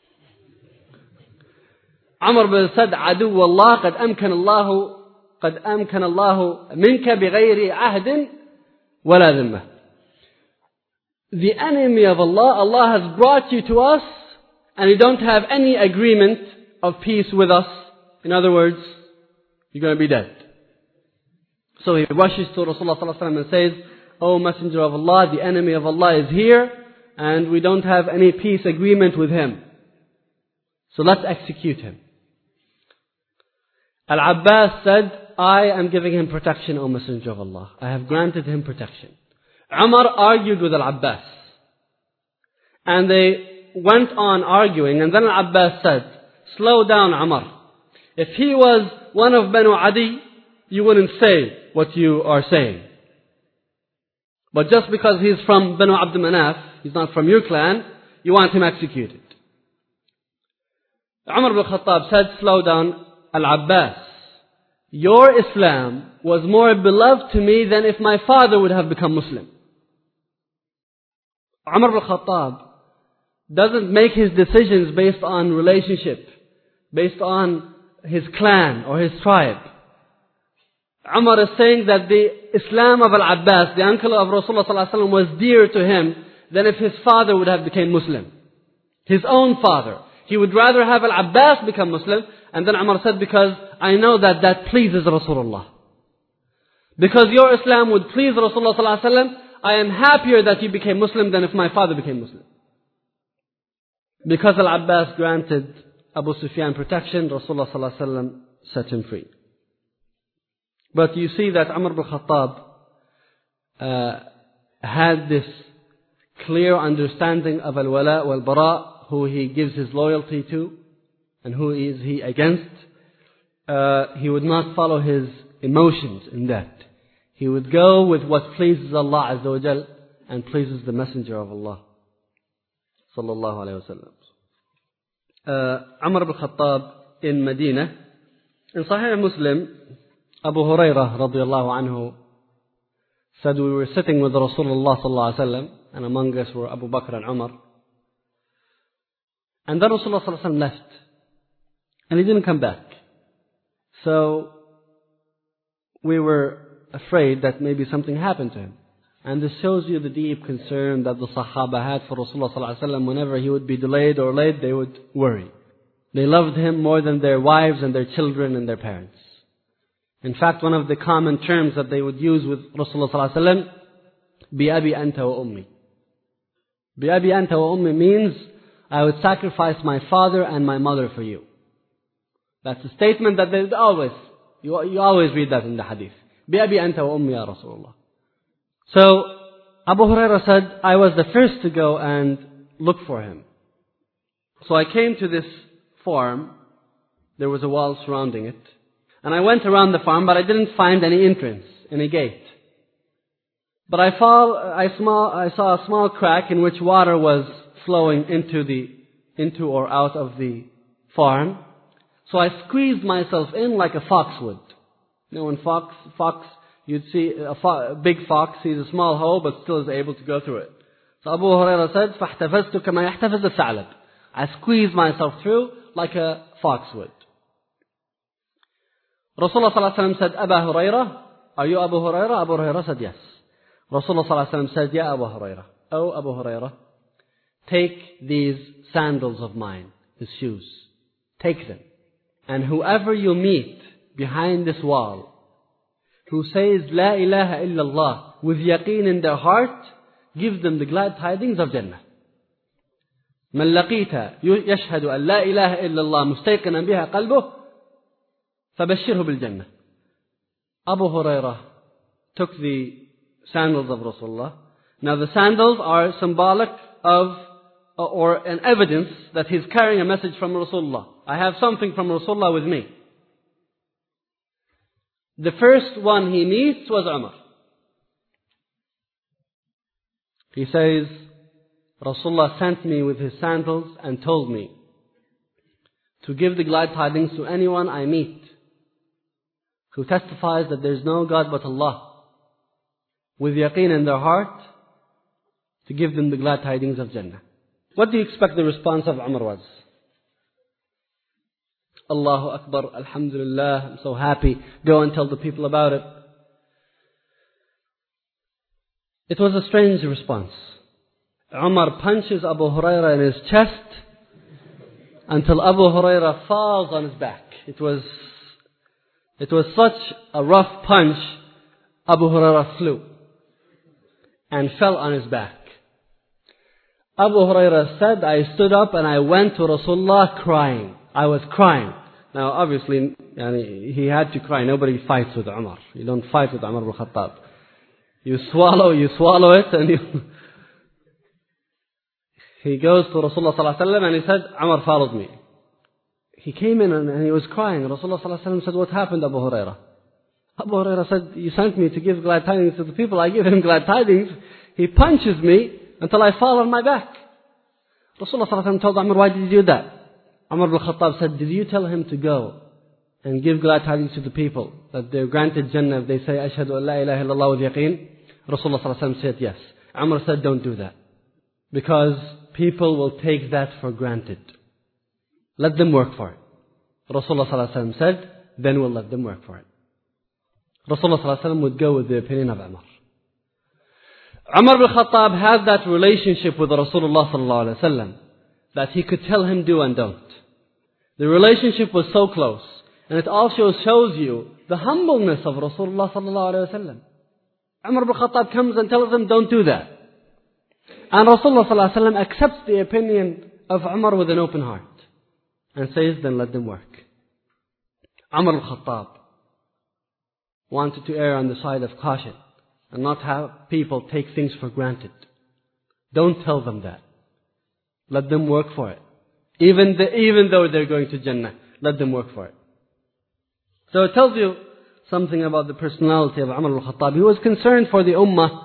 Umar bin said, عدو الله قد أمكن الله منك بغير عهد ولا ذمة. The enemy of Allah, Allah has brought you to us, and you don't have any agreement of peace with us. In other words, you're going to be dead. So he rushes to Rasulullah sallallahu alaihi wasallam and says, O Messenger of Allah, the enemy of Allah is here, and we don't have any peace agreement with him. So let's execute him. Al-Abbas said, I am giving him protection, O Messenger of Allah. I have granted him protection. Umar argued with Al-Abbas. And they went on arguing, and then Al-Abbas said, slow down, Umar. If he was one of Banu Adi, you wouldn't say what you are saying. But just because he's from Banu Abd Manaf, he's not from your clan, you want him executed. Umar ibn Khattab said, slow down, Al-Abbas. Your Islam was more beloved to me than if my father would have become Muslim. Umar ibn Khattab doesn't make his decisions based on relationship, based on his clan or his tribe. Umar is saying that the Islam of Al-Abbas, the uncle of Rasulullah ﷺ, was dearer to him than if his father would have become Muslim. His own father. He would rather have Al-Abbas become Muslim. And then Umar said, because I know that that pleases Rasulullah. Because your Islam would please Rasulullah ﷺ, I am happier that you became Muslim than if my father became Muslim. Because Al-Abbas granted Abu Sufyan protection, Rasulullah ﷺ set him free. But you see that Umar ibn Khattab had this clear understanding of al-wala wal-bara, who he gives his loyalty to and who is he against. He would not follow his emotions in that. He would go with what pleases Allah Azza wa Jal and pleases the Messenger of Allah sallallahu alayhi wa sallam. Umar ibn Khattab in Medina, in Sahih Muslim, Abu Hurairah radiallahu anhu said, we were sitting with Rasulullah sallallahu alaihi wasallam, and among us were Abu Bakr and Umar. And then Rasulullah sallallahu alaihi wasallam left, and he didn't come back. So we were afraid that maybe something happened to him. And this shows you the deep concern that the Sahaba had for Rasulullah sallallahu alaihi wasallam. Whenever he would be delayed or late, they would worry. They loved him more than their wives and their children and their parents. In fact, one of the common terms that they would use with Rasulullah sallallahu alaihi wasallam, بِأَبِي أَنْتَ وَأُمِّي. بِأَبِي أَنْتَ وَأُمِّي means, I would sacrifice my father and my mother for you. That's a statement that they would always, you always read that in the hadith. بِأَبِي أَنْتَ وَأُمِّي يَا Rasulullah. So, Abu Hurairah said, I was the first to go and look for him. So I came to this farm. There was a wall surrounding it. And I went around the farm, but I didn't find any entrance, any gate. But I saw a small crack in which water was flowing into or out of the farm. So I squeezed myself in like a fox would. You know, when fox, you'd see a big fox sees a small hole, but still is able to go through it. So Abu Hurairah said, فَاحْتَفَزْتُ كَمَا يَحْتَفِزُ الثَّعْلَبُ. I squeezed myself through like a fox would. Rasulullah sallallahu alaihi wasallam said, Abu Hurairah, are you Abu Hurairah? Abu Hurairah said, yes. Rasulullah sallallahu alaihi wasallam said, Ya Abu Hurairah, oh Abu Hurairah, take these sandals of mine, his shoes. Take them. And whoever you meet behind this wall, who says, La ilaha illallah, with yaqeen in their heart, give them the glad tidings of Jannah. من لقيت يشهد أن لا إله إلا الله مستيقنا بها قلبه فبشره بالجنة. Abu Hurairah took the sandals of Rasulullah. Now the sandals are symbolic of or an evidence that he's carrying a message from Rasulullah. I have something from Rasulullah with me. The first one he meets was Umar. He says, Rasulullah sent me with his sandals and told me to give the glad tidings to anyone I meet who testifies that there is no God but Allah, with yaqeen in their heart, to give them the glad tidings of Jannah. What do you expect the response of Umar was? Allahu Akbar, Alhamdulillah, I'm so happy, go and tell the people about it. It was a strange response. Umar punches Abu Hurairah in his chest until Abu Hurairah falls on his back. It was such a rough punch, Abu Hurairah flew and fell on his back. Abu Hurairah said, I stood up and I went to Rasulullah crying. I was crying. Now obviously, he had to cry. Nobody fights with Umar. You don't fight with Umar ibn Khattab. You swallow it, and he goes to Rasulullah sallallahu alaihi wasallam and he said, Umar followed me. He came in and he was crying. Rasulullah sallallahu alaihi wasallam said, what happened, Abu Hurairah? Abu Hurairah said, you sent me to give glad tidings to the people. I give him glad tidings. He punches me until I fall on my back. Rasulullah sallallahu alaihi wasallam told Umar, why did you do that? Umar ibn Khattab said, did you tell him to go and give glad tidings to the people that they're granted Jannah if they say, Ashhadu an la ilaha illallah with yaqeen? Rasulullah sallallahu alaihi wasallam said, yes. Umar said, don't do that. Because people will take that for granted. Let them work for it. Rasulullah sallallahu alaihi wasallam said, then we'll let them work for it. Rasulullah sallallahu alaihi wasallam would go with the opinion of Umar. Umar ibn Khattab had that relationship with Rasulullah sallallahu alaihi wasallam that he could tell him do and don't. The relationship was so close, and it also shows you the humbleness of Rasulullah sallallahu alaihi wasallam. Umar ibn Khattab comes and tells him, don't do that. And Rasulullah sallallahu alaihi wasallam accepts the opinion of Umar with an open heart and says, then let them work. Umar ibn Khattab wanted to err on the side of caution and not have people take things for granted. Don't tell them that. Let them work for it. Even though they're going to Jannah, let them work for it. So it tells you something about the personality of Umar al-Khattab. He was concerned for the ummah.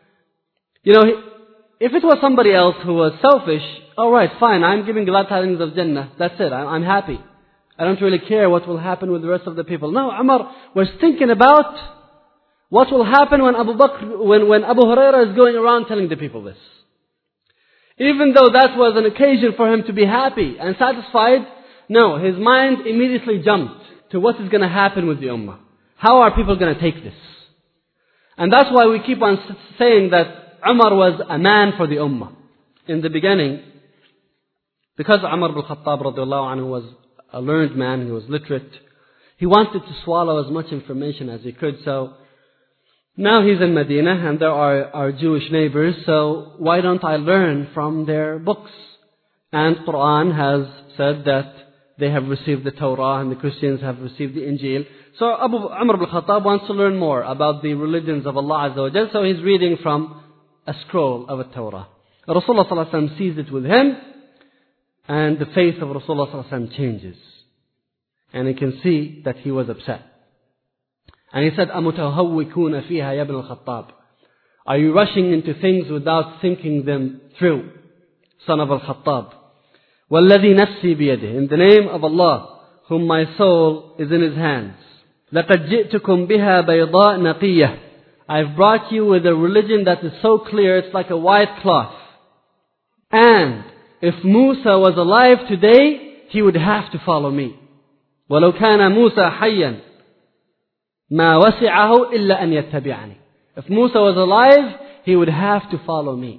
If it was somebody else who was selfish, alright, fine, I'm giving glad tidings of Jannah. That's it, I'm happy. I don't really care what will happen with the rest of the people. No, Umar was thinking about what will happen when Abu Hurairah is going around telling the people this. Even though that was an occasion for him to be happy and satisfied, no, his mind immediately jumped to what is going to happen with the ummah. How are people going to take this? And that's why we keep on saying that Umar was a man for the ummah. In the beginning, because Umar ibn Khattab radiallahu anhu was a learned man, he was literate, he wanted to swallow as much information as he could. So now he's in Medina and there are our Jewish neighbors, so why don't I learn from their books? And Quran has said that they have received the Torah and the Christians have received the Injil. So Umar ibn Khattab wants to learn more about the religions of Allah Azza wa Jal, so he's reading from a scroll of a Torah. Rasulullah sallallahu alaihi wasallam sees it with him, and the face of Rasulullah sallallahu alaihi wasallam changes. And he can see that he was upset. And he said, أَمُتَهَوِّكُونَ فِيهَا يَا ابْنَ الْخَطَّابِ, are you rushing into things without thinking them through, son of Al-Khattab? وَالَّذِي نَفْسِي بِيَدِهِ, in the name of Allah, whom my soul is in His hands. لَقَدْ جِئْتُكُمْ بِهَا بَيْضَاء نَقِيَّةً, I've brought you with a religion that is so clear, it's like a white cloth. And if Musa was alive today, he would have to follow me. وَلَوْ كَانَ مُوسَى حَيًّا مَا وَسِعَهُ إِلَّا أَنْ يَتَّبِعَنِي. If Musa was alive, he would have to follow me.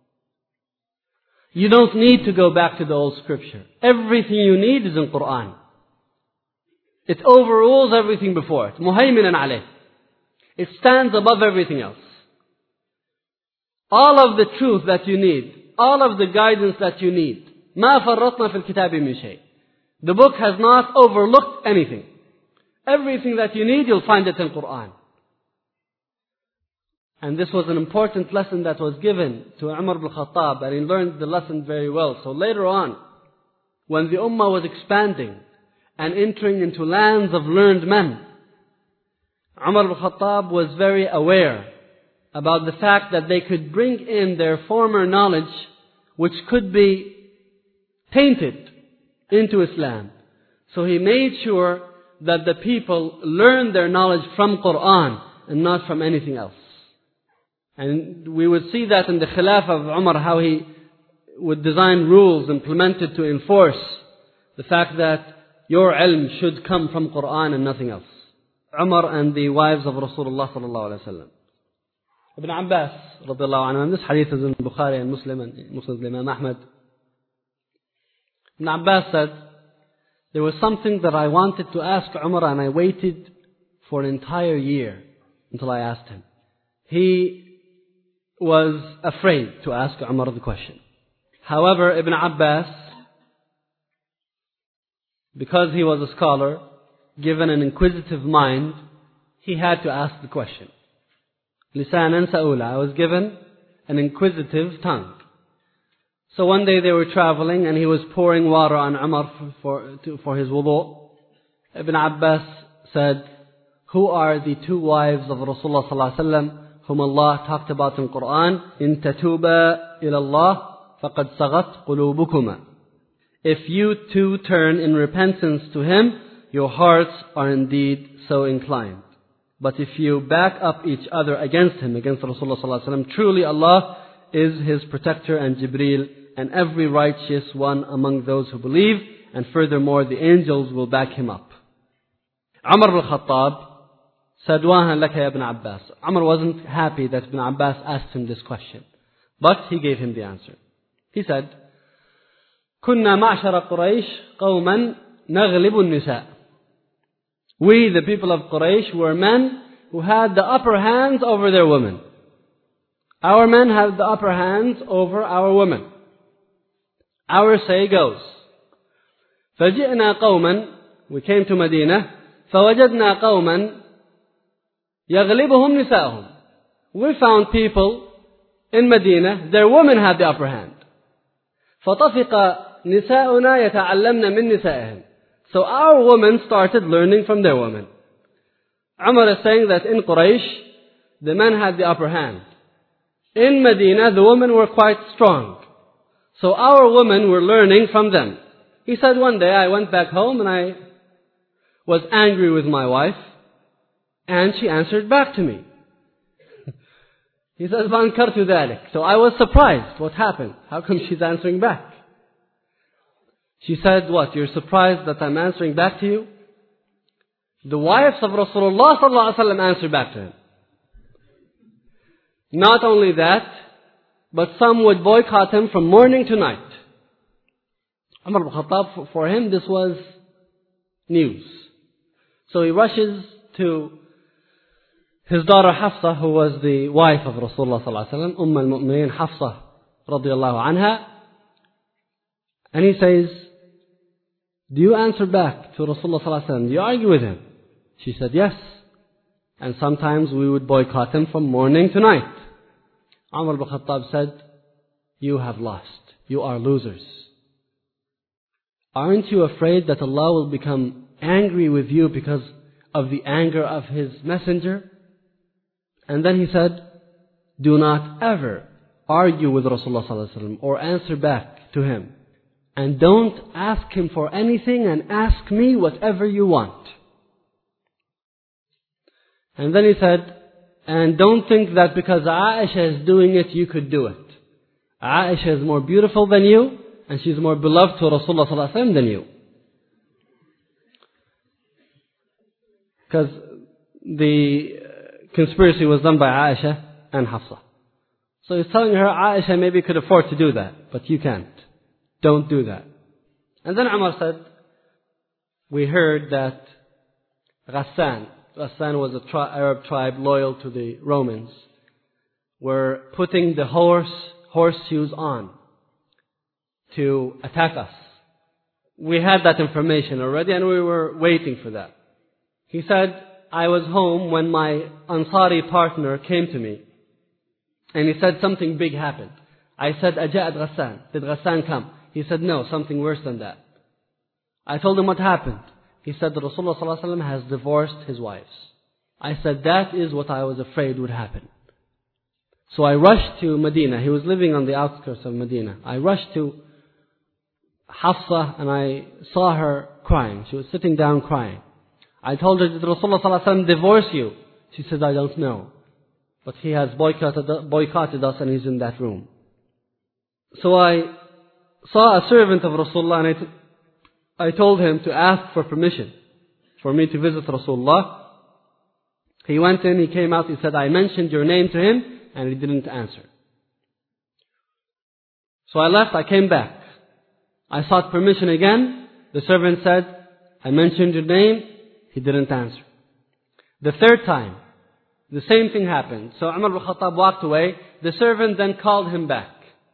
You don't need to go back to the old scripture. Everything you need is in Quran. It overrules everything before it. مُهَيْمِنًا عَلَيْهِ. It stands above everything else. All of the truth that you need, all of the guidance that you need. مَا فَرَّطْنَا فِي الْكِتَابِ مِنْ شَيْءٍ. The book has not overlooked anything. Everything that you need, you'll find it in Quran. And this was an important lesson that was given to Umar ibn Khattab, and he learned the lesson very well. So later on, when the ummah was expanding and entering into lands of learned men, Umar ibn Khattab was very aware about the fact that they could bring in their former knowledge, which could be tainted into Islam. So he made sure that the people learn their knowledge from Quran and not from anything else. And we would see that in the Khilafah of Umar, how he would design rules implemented to enforce the fact that your ilm should come from Quran and nothing else. Umar and the wives of Rasulullah sallallahu alaihi wasallam. Ibn Abbas radiallahu anhu, and this hadith is in Bukhari and Muslim and Muslim Imam Ahmad. Ibn Abbas said, there was something that I wanted to ask Umar and I waited for an entire year until I asked him. He was afraid to ask Umar the question. However, Ibn Abbas, because he was a scholar, given an inquisitive mind, he had to ask the question. لِسَانًا سَأُولًا. I was given an inquisitive tongue. So one day they were traveling and he was pouring water on Umar for his wudu. Ibn Abbas said, who are the two wives of Rasulullah sallallahu alaihi wasallam whom Allah talked about in Quran? إِن تَتُوبَا إِلَى اللَّهِ فَقَدْ صَغَتْ قُلُوبُكُمَا. If you two turn in repentance to Him, your hearts are indeed so inclined. But if you back up each other against Him, against Rasulullah sallallahu alaihi wasallam, truly Allah is His protector and Jibreel and every righteous one among those who believe, and furthermore the angels will back him up. Umar al-Khattab said, Wahan laka ya Ibn Abbas. Umar wasn't happy that Ibn Abbas asked him this question, but he gave him the answer. He said, كنا معشر قريش قوما نغلب النساء. We, the people of Quraysh, were men who had the upper hands over their women. Our men have the upper hands over our women. Our say goes, فجئنا قوما, we came to Medina, فوجدنا قوما يغلبهم نساءهم. We found people in Medina, their women had the upper hand. فطفق نساؤنا يتعلمن من نسائهم. So our women started learning from their women. Umar is saying that in Quraysh, the men had the upper hand. In Medina, the women were quite strong. So our women were learning from them. He said, one day I went back home and I was angry with my wife, and she answered back to me. He says, فَأَنْكَرْتُ ذَلِكَ. So I was surprised. What happened? How come she's answering back? She said, what? You're surprised that I'm answering back to you? The wives of Rasulullah sallallahu alaihi wasallam answered back to him. Not only that, but some would boycott him from morning to night. Umar ibn Khattab, for him this was news. So he rushes to his daughter Hafsa, who was the wife of Rasulullah sallallahu alaihi wasallam, al-Mu'mineen Hafsa radiyallahu anha, and he says, do you answer back to Rasulullah sallallahu alaihi wasallam? Do you argue with him? She said, yes. And sometimes we would boycott him from morning to night. Umar ibn Khattab said, you have lost. You are losers. Aren't you afraid that Allah will become angry with you because of the anger of His messenger? And then he said, do not ever argue with Rasulullah sallallahu alaihi wasallam or answer back to him. And don't ask him for anything, and ask me whatever you want. And then he said, and don't think that because Aisha is doing it, you could do it. Aisha is more beautiful than you, and she's more beloved to Rasulullah sallallahu alaihi wasallam than you. Because the conspiracy was done by Aisha and Hafsa. So he's telling her, Aisha maybe could afford to do that, but you can't. Don't do that. And then Umar said, we heard that Ghassan was an Arab tribe loyal to the Romans, were putting the horseshoes on to attack us. We had that information already and we were waiting for that. He said, I was home when my Ansari partner came to me and he said something big happened. I said, Aja'at Ghassan. Did Ghassan come? He said, no, something worse than that. I told him what happened. He said that Rasulullah sallallahu alaihi wasallam has divorced his wives. I said, that is what I was afraid would happen. So I rushed to Medina. He was living on the outskirts of Medina. I rushed to Hafsa and I saw her crying. She was sitting down crying. I told her, did Rasulullah sallallahu alaihi wasallam divorce you? She said, I don't know. But he has boycotted us and he's in that room. So I saw a servant of Rasulullah and I told him to ask for permission for me to visit Rasulullah. He went in, he came out, he said, I mentioned your name to him and he didn't answer. So I left, I came back. I sought permission again. The servant said, I mentioned your name, he didn't answer. The third time, the same thing happened. So Umar ibn Khattab walked away. The servant then called him back.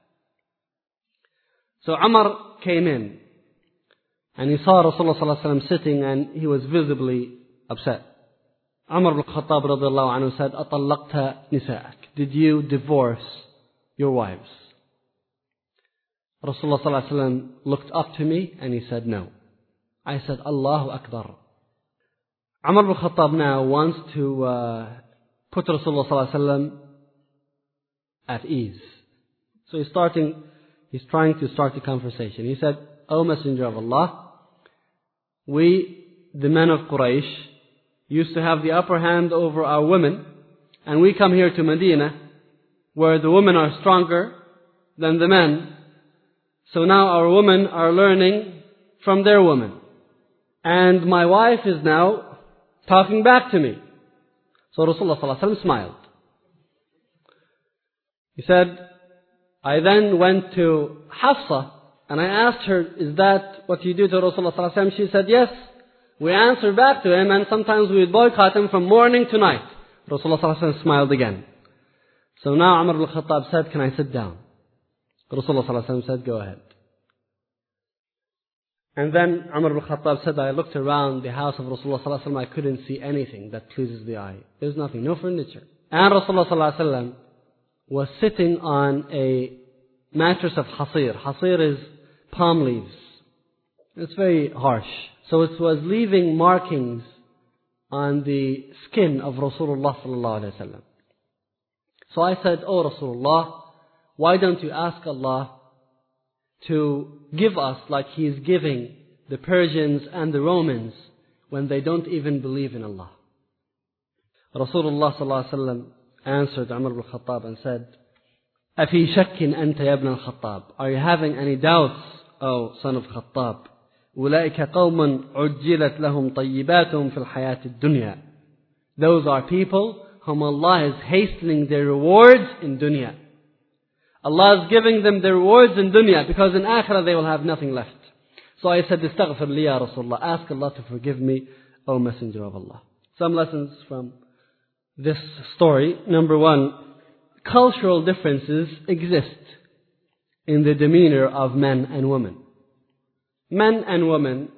So Umar came in and he saw Rasulullah sallallahu alaihi wasallam sitting and he was visibly upset. Umar ibn Khattab radiallahu anhu said, أَطَلَّقْتَ نِسَاءَكَ? Did you divorce your wives? Rasulullah sallallahu alaihi wasallam looked up to me and he said, no. I said, Allahu Akbar. Umar ibn Khattab now wants to put Rasulullah sallallahu alaihi wasallam at ease. So he's trying to start the conversation. He said, O Messenger of Allah, we, the men of Quraysh, used to have the upper hand over our women, and we come here to Medina, where the women are stronger than the men. So now our women are learning from their women. And my wife is now talking back to me. So Rasulullah sallallahu alaihi wasallam smiled. He said, I then went to Hafsa and I asked her, is that what you do to Rasulullah sallallahu alaihi wasallam? She said, yes. We answer back to him and sometimes we would boycott him from morning to night. Rasulullah sallallahu alaihi wasallam smiled again. So now Umar ibn Khattab said, can I sit down? Rasulullah sallallahu alaihi wasallam said, go ahead. And then Umar ibn Khattab said, I looked around the house of Rasulullah sallallahu alaihi wasallam, I couldn't see anything that pleases the eye. There's nothing, no furniture. And Rasulullah sallallahu alaihi wasallam was sitting on a mattress of hasir. Hasir is palm leaves. It's very harsh. So it was leaving markings on the skin of Rasulullah sallallahu alaihi wasallam. So I said, oh Rasulullah, why don't you ask Allah to give us like He is giving the Persians and the Romans when they don't even believe in Allah? Rasulullah sallallahu alaihi wasallam answered Umar ibn Khattab and said, أَفِي شَكٍّ أَنْتَ يَا ابْنَ الْخَطَّابِ? Are you having any doubts, O son of Khattab? أُولَٰئِكَ قَوْمٌ عُجِّلَتْ لَهُمْ طَيِّبَاتُهُمْ فِي الْحَيَاةِ الدُّنْيَا. Those are people whom Allah is hastening their rewards in dunya. Allah is giving them their rewards in dunya because in akhirah they will have nothing left. So I said, Istaghfir li ya Rasulullah. Ask Allah to forgive me, O Messenger of Allah. Some lessons from this story. Number one, cultural differences exist in the demeanor of men and women. Men and women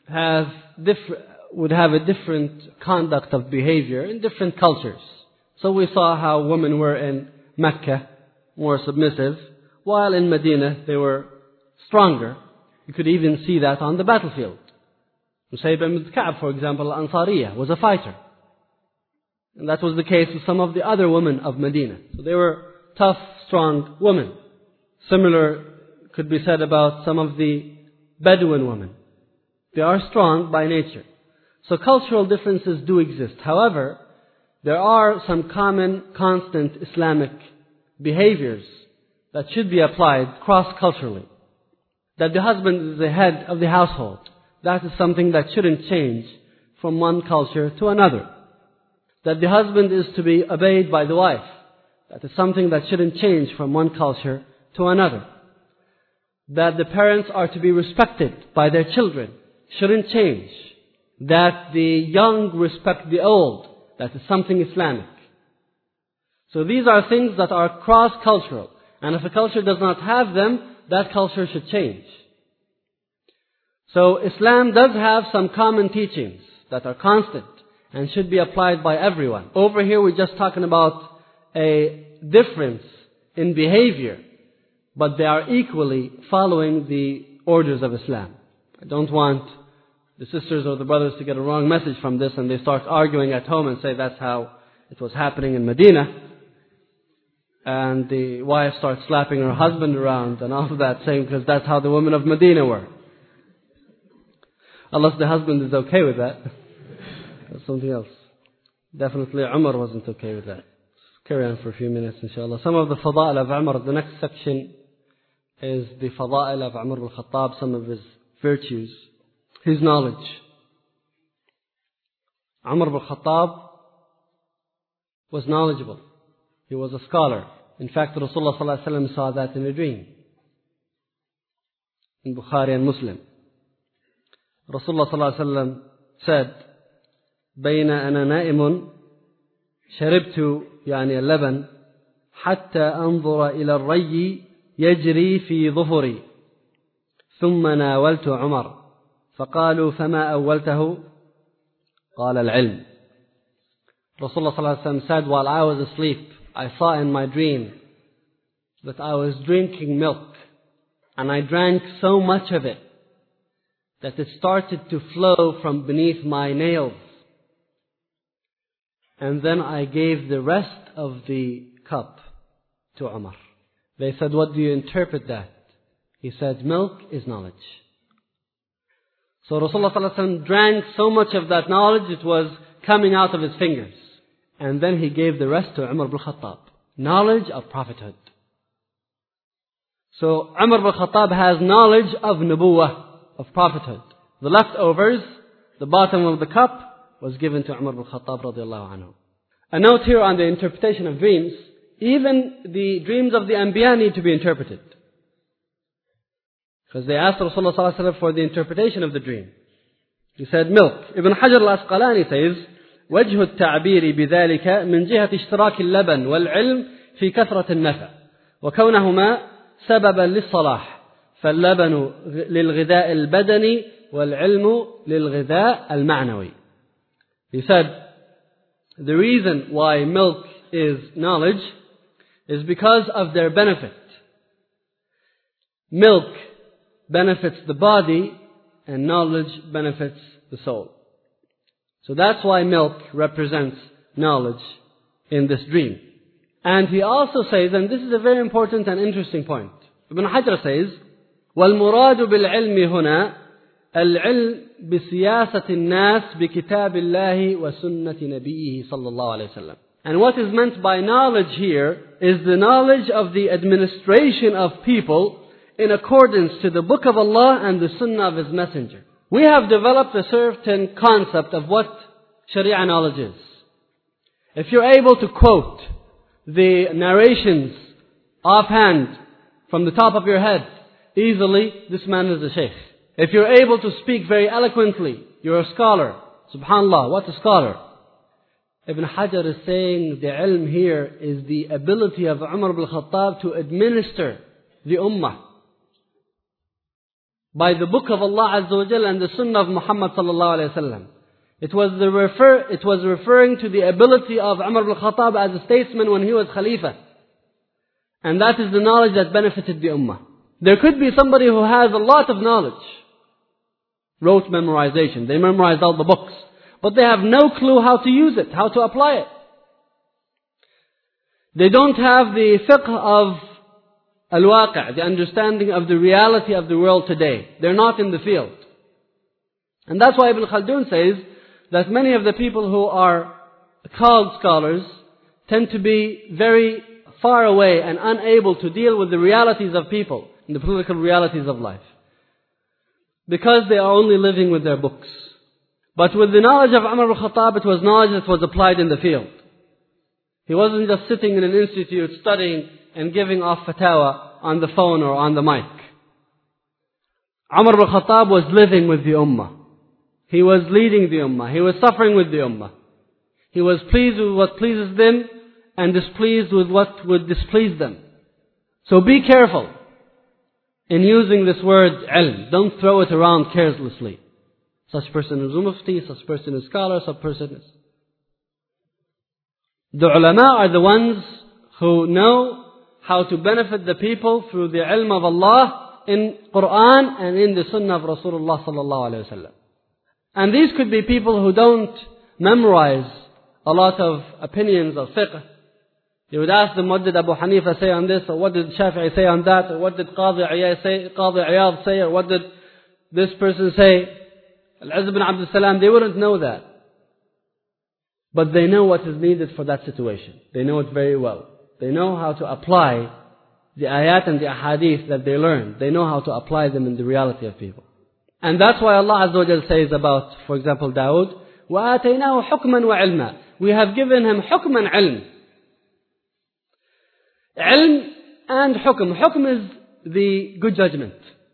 would have a different conduct of behavior in different cultures. So we saw how women were in Mecca more submissive, while in Medina they were stronger. You could even see that on the battlefield. Nusayb ibn Ka'b, for example, Ansariya, was a fighter. And that was the case with some of the other women of Medina. So they were tough, strong women. Similar could be said about some of the Bedouin women. They are strong by nature. So cultural differences do exist. However, there are some common, constant Islamic behaviors that should be applied cross-culturally. That the husband is the head of the household. That is something that shouldn't change from one culture to another. That the husband is to be obeyed by the wife. That is something that shouldn't change from one culture to another. That the parents are to be respected by their children. Shouldn't change. That the young respect the old. That is something Islamic. So these are things that are cross-cultural. And if a culture does not have them, that culture should change. So Islam does have some common teachings that are constant and should be applied by everyone. Over here we're just talking about a difference in behavior, but they are equally following the orders of Islam. I don't want the sisters or the brothers to get a wrong message from this and they start arguing at home and say that's how it was happening in Medina. And the wife starts slapping her husband around and all of that, saying because that's how the women of Medina were. Unless the husband is okay with that. That's something else. Definitely Umar wasn't okay with that. Let's carry on for a few minutes inshallah. Some of the fada'il of Umar. The next section is the fada'il of Umar ibn Khattab, some of his virtues, his knowledge. Umar ibn Khattab was knowledgeable. He was a scholar. In fact, Rasulullah sallallahu alaihi wasallam saw that in a dream. In Bukhari and Muslim. Rasulullah sallallahu alaihi wasallam said, بين أنا نائم شربت يعني اللبن حتى أنظر إلى الري يجري في ظفري ثم ناولت عمر فقالوا فما أولته قال العلم. Rasulullah sallallahu alaihi wasallam said, while I was asleep, I saw in my dream that I was drinking milk, and I drank so much of it that it started to flow from beneath my nails. And then I gave the rest of the cup to Umar. They said, what do you interpret that? He said, milk is knowledge. So Rasulullah sallallahu alaihi wasallam drank so much of that knowledge, it was coming out of his fingers. And then he gave the rest to Umar ibn Khattab. Knowledge of prophethood. So Umar ibn Khattab has knowledge of nubuwah, of prophethood. The leftovers, the bottom of the cup, was given to Umar ibn Khattab radiallahu anhu. A note here on the interpretation of dreams. Even the dreams of the Anbiya need to be interpreted. Because they asked Rasulullah sallallahu alaihi wasallam for the interpretation of the dream. He said milk. Ibn Hajar al-Asqalani says, وجه التعبير بذلك من جهة اشتراك اللبن والعلم في كثرة النفع وكونهما سببا للصلاح فاللبن للغذاء البدني والعلم للغذاء المعنوي. He said, the reason why milk is knowledge is because of their benefit. Milk benefits the body and knowledge benefits the soul. So that's why milk represents knowledge in this dream. And he also says, and this is a very important and interesting point. Ibn Hajar says, وَالْمُرَادُ بِالْعِلْمِ هُنَا الْعِلْمِ بِسِيَاسَةِ النَّاسِ بِكِتَابِ اللَّهِ وَسُنَّةِ نَبِيِّهِ صلى الله عليه وسلم. And what is meant by knowledge here is the knowledge of the administration of people in accordance to the book of Allah and the sunnah of His messenger. We have developed a certain concept of what Sharia knowledge is. If you're able to quote the narrations offhand from the top of your head easily, this man is a sheikh. If you're able to speak very eloquently, you're a scholar. Subhanallah, what a scholar. Ibn Hajar is saying the ilm here is the ability of Umar ibn Khattab to administer the ummah by the book of Allah Azza wa Jal and the sunnah of Muhammad sallallahu alayhi wa sallam. It was referring to the ability of Umar ibn Khattab as a statesman when he was Khalifa. And that is the knowledge that benefited the ummah. There could be somebody who has a lot of knowledge, rote memorization. They memorized all the books, but they have no clue how to use it, how to apply it. They don't have the fiqh of al-waqi', the understanding of the reality of the world today. They're not in the field. And that's why Ibn Khaldun says that many of the people who are called scholars tend to be very far away and unable to deal with the realities of people and the political realities of life, because they are only living with their books. But with the knowledge of Umar ibn Khattab, it was knowledge that was applied in the field. He wasn't just sitting in an institute studying and giving off fatwa on the phone or on the mic. Umar ibn Khattab was living with the ummah. He was leading the ummah. He was suffering with the ummah. He was pleased with what pleases them and displeased with what would displease them. So be careful in using this word ilm. Don't throw it around carelessly. Such person is a mufti, such person is a scholar, such person is... The ulama are the ones who know how to benefit the people through the ilm of Allah in Quran and in the sunnah of Rasulullah sallallahu alayhi wa sallam. And these could be people who don't memorize a lot of opinions of fiqh. You would ask them, what did Abu Hanifa say on this, or what did Shafi'i say on that, or what did Qadi Iyad say, or what did this person say, Al-Izz ibn Abdul Salam. They wouldn't know that. But they know what is needed for that situation. They know it very well. They know how to apply the ayat and the ahadith that they learn. They know how to apply them in the reality of people. And that's why Allah Azza wa Jal says about, for example, Dawood, وَآتَيْنَاهُ حُكْمًا وَعِلْمًا. We have given him hukm and ilm. Ilm and hukm. Hukm is the good judgment.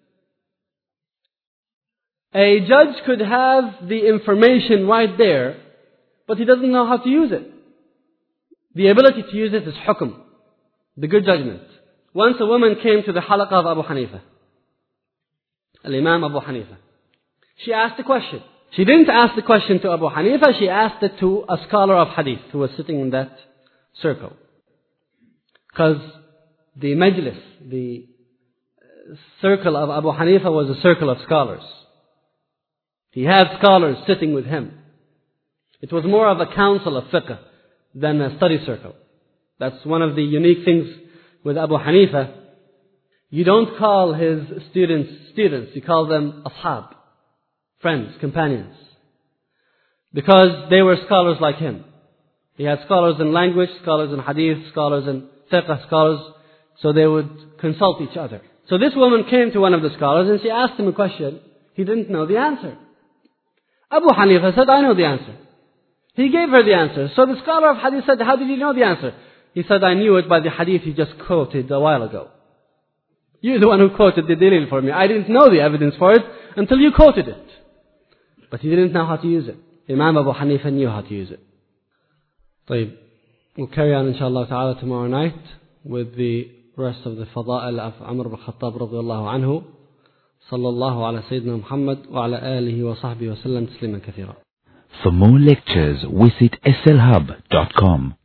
A judge could have the information right there, but he doesn't know how to use it. The ability to use it is hukm, the good judgment. Once a woman came to the halaqah of Abu Hanifa, Al-Imam Abu Hanifa. She asked a question. She didn't ask the question to Abu Hanifa, she asked it to a scholar of hadith who was sitting in that circle. Because the majlis, the circle of Abu Hanifa was a circle of scholars. He had scholars sitting with him. It was more of a council of fiqh than a study circle. That's one of the unique things with Abu Hanifa. You don't call his students, you call them ashab, friends, companions. Because they were scholars like him. He had scholars in language, scholars in hadith, scholars in fiqh, scholars, so they would consult each other. So this woman came to one of the scholars and she asked him a question. He didn't know the answer. Abu Hanifa said, I know the answer. He gave her the answer. So the scholar of hadith said, how did you know the answer? He said, I knew it by the hadith you just quoted a while ago. You're the one who quoted the dalil for me. I didn't know the evidence for it until you quoted it. But he didn't know how to use it. Imam Abu Hanifa knew how to use it. طيب. We'll carry on inshallah ta'ala tomorrow night with the rest of the fada'il of Umar ibn Khattab radiyallahu anhu. Sallallahu ala Sayyidina Muhammad wa ala alihi wa sahbihi wa sallam tasliman kathira. For more lectures, visit slhub.com.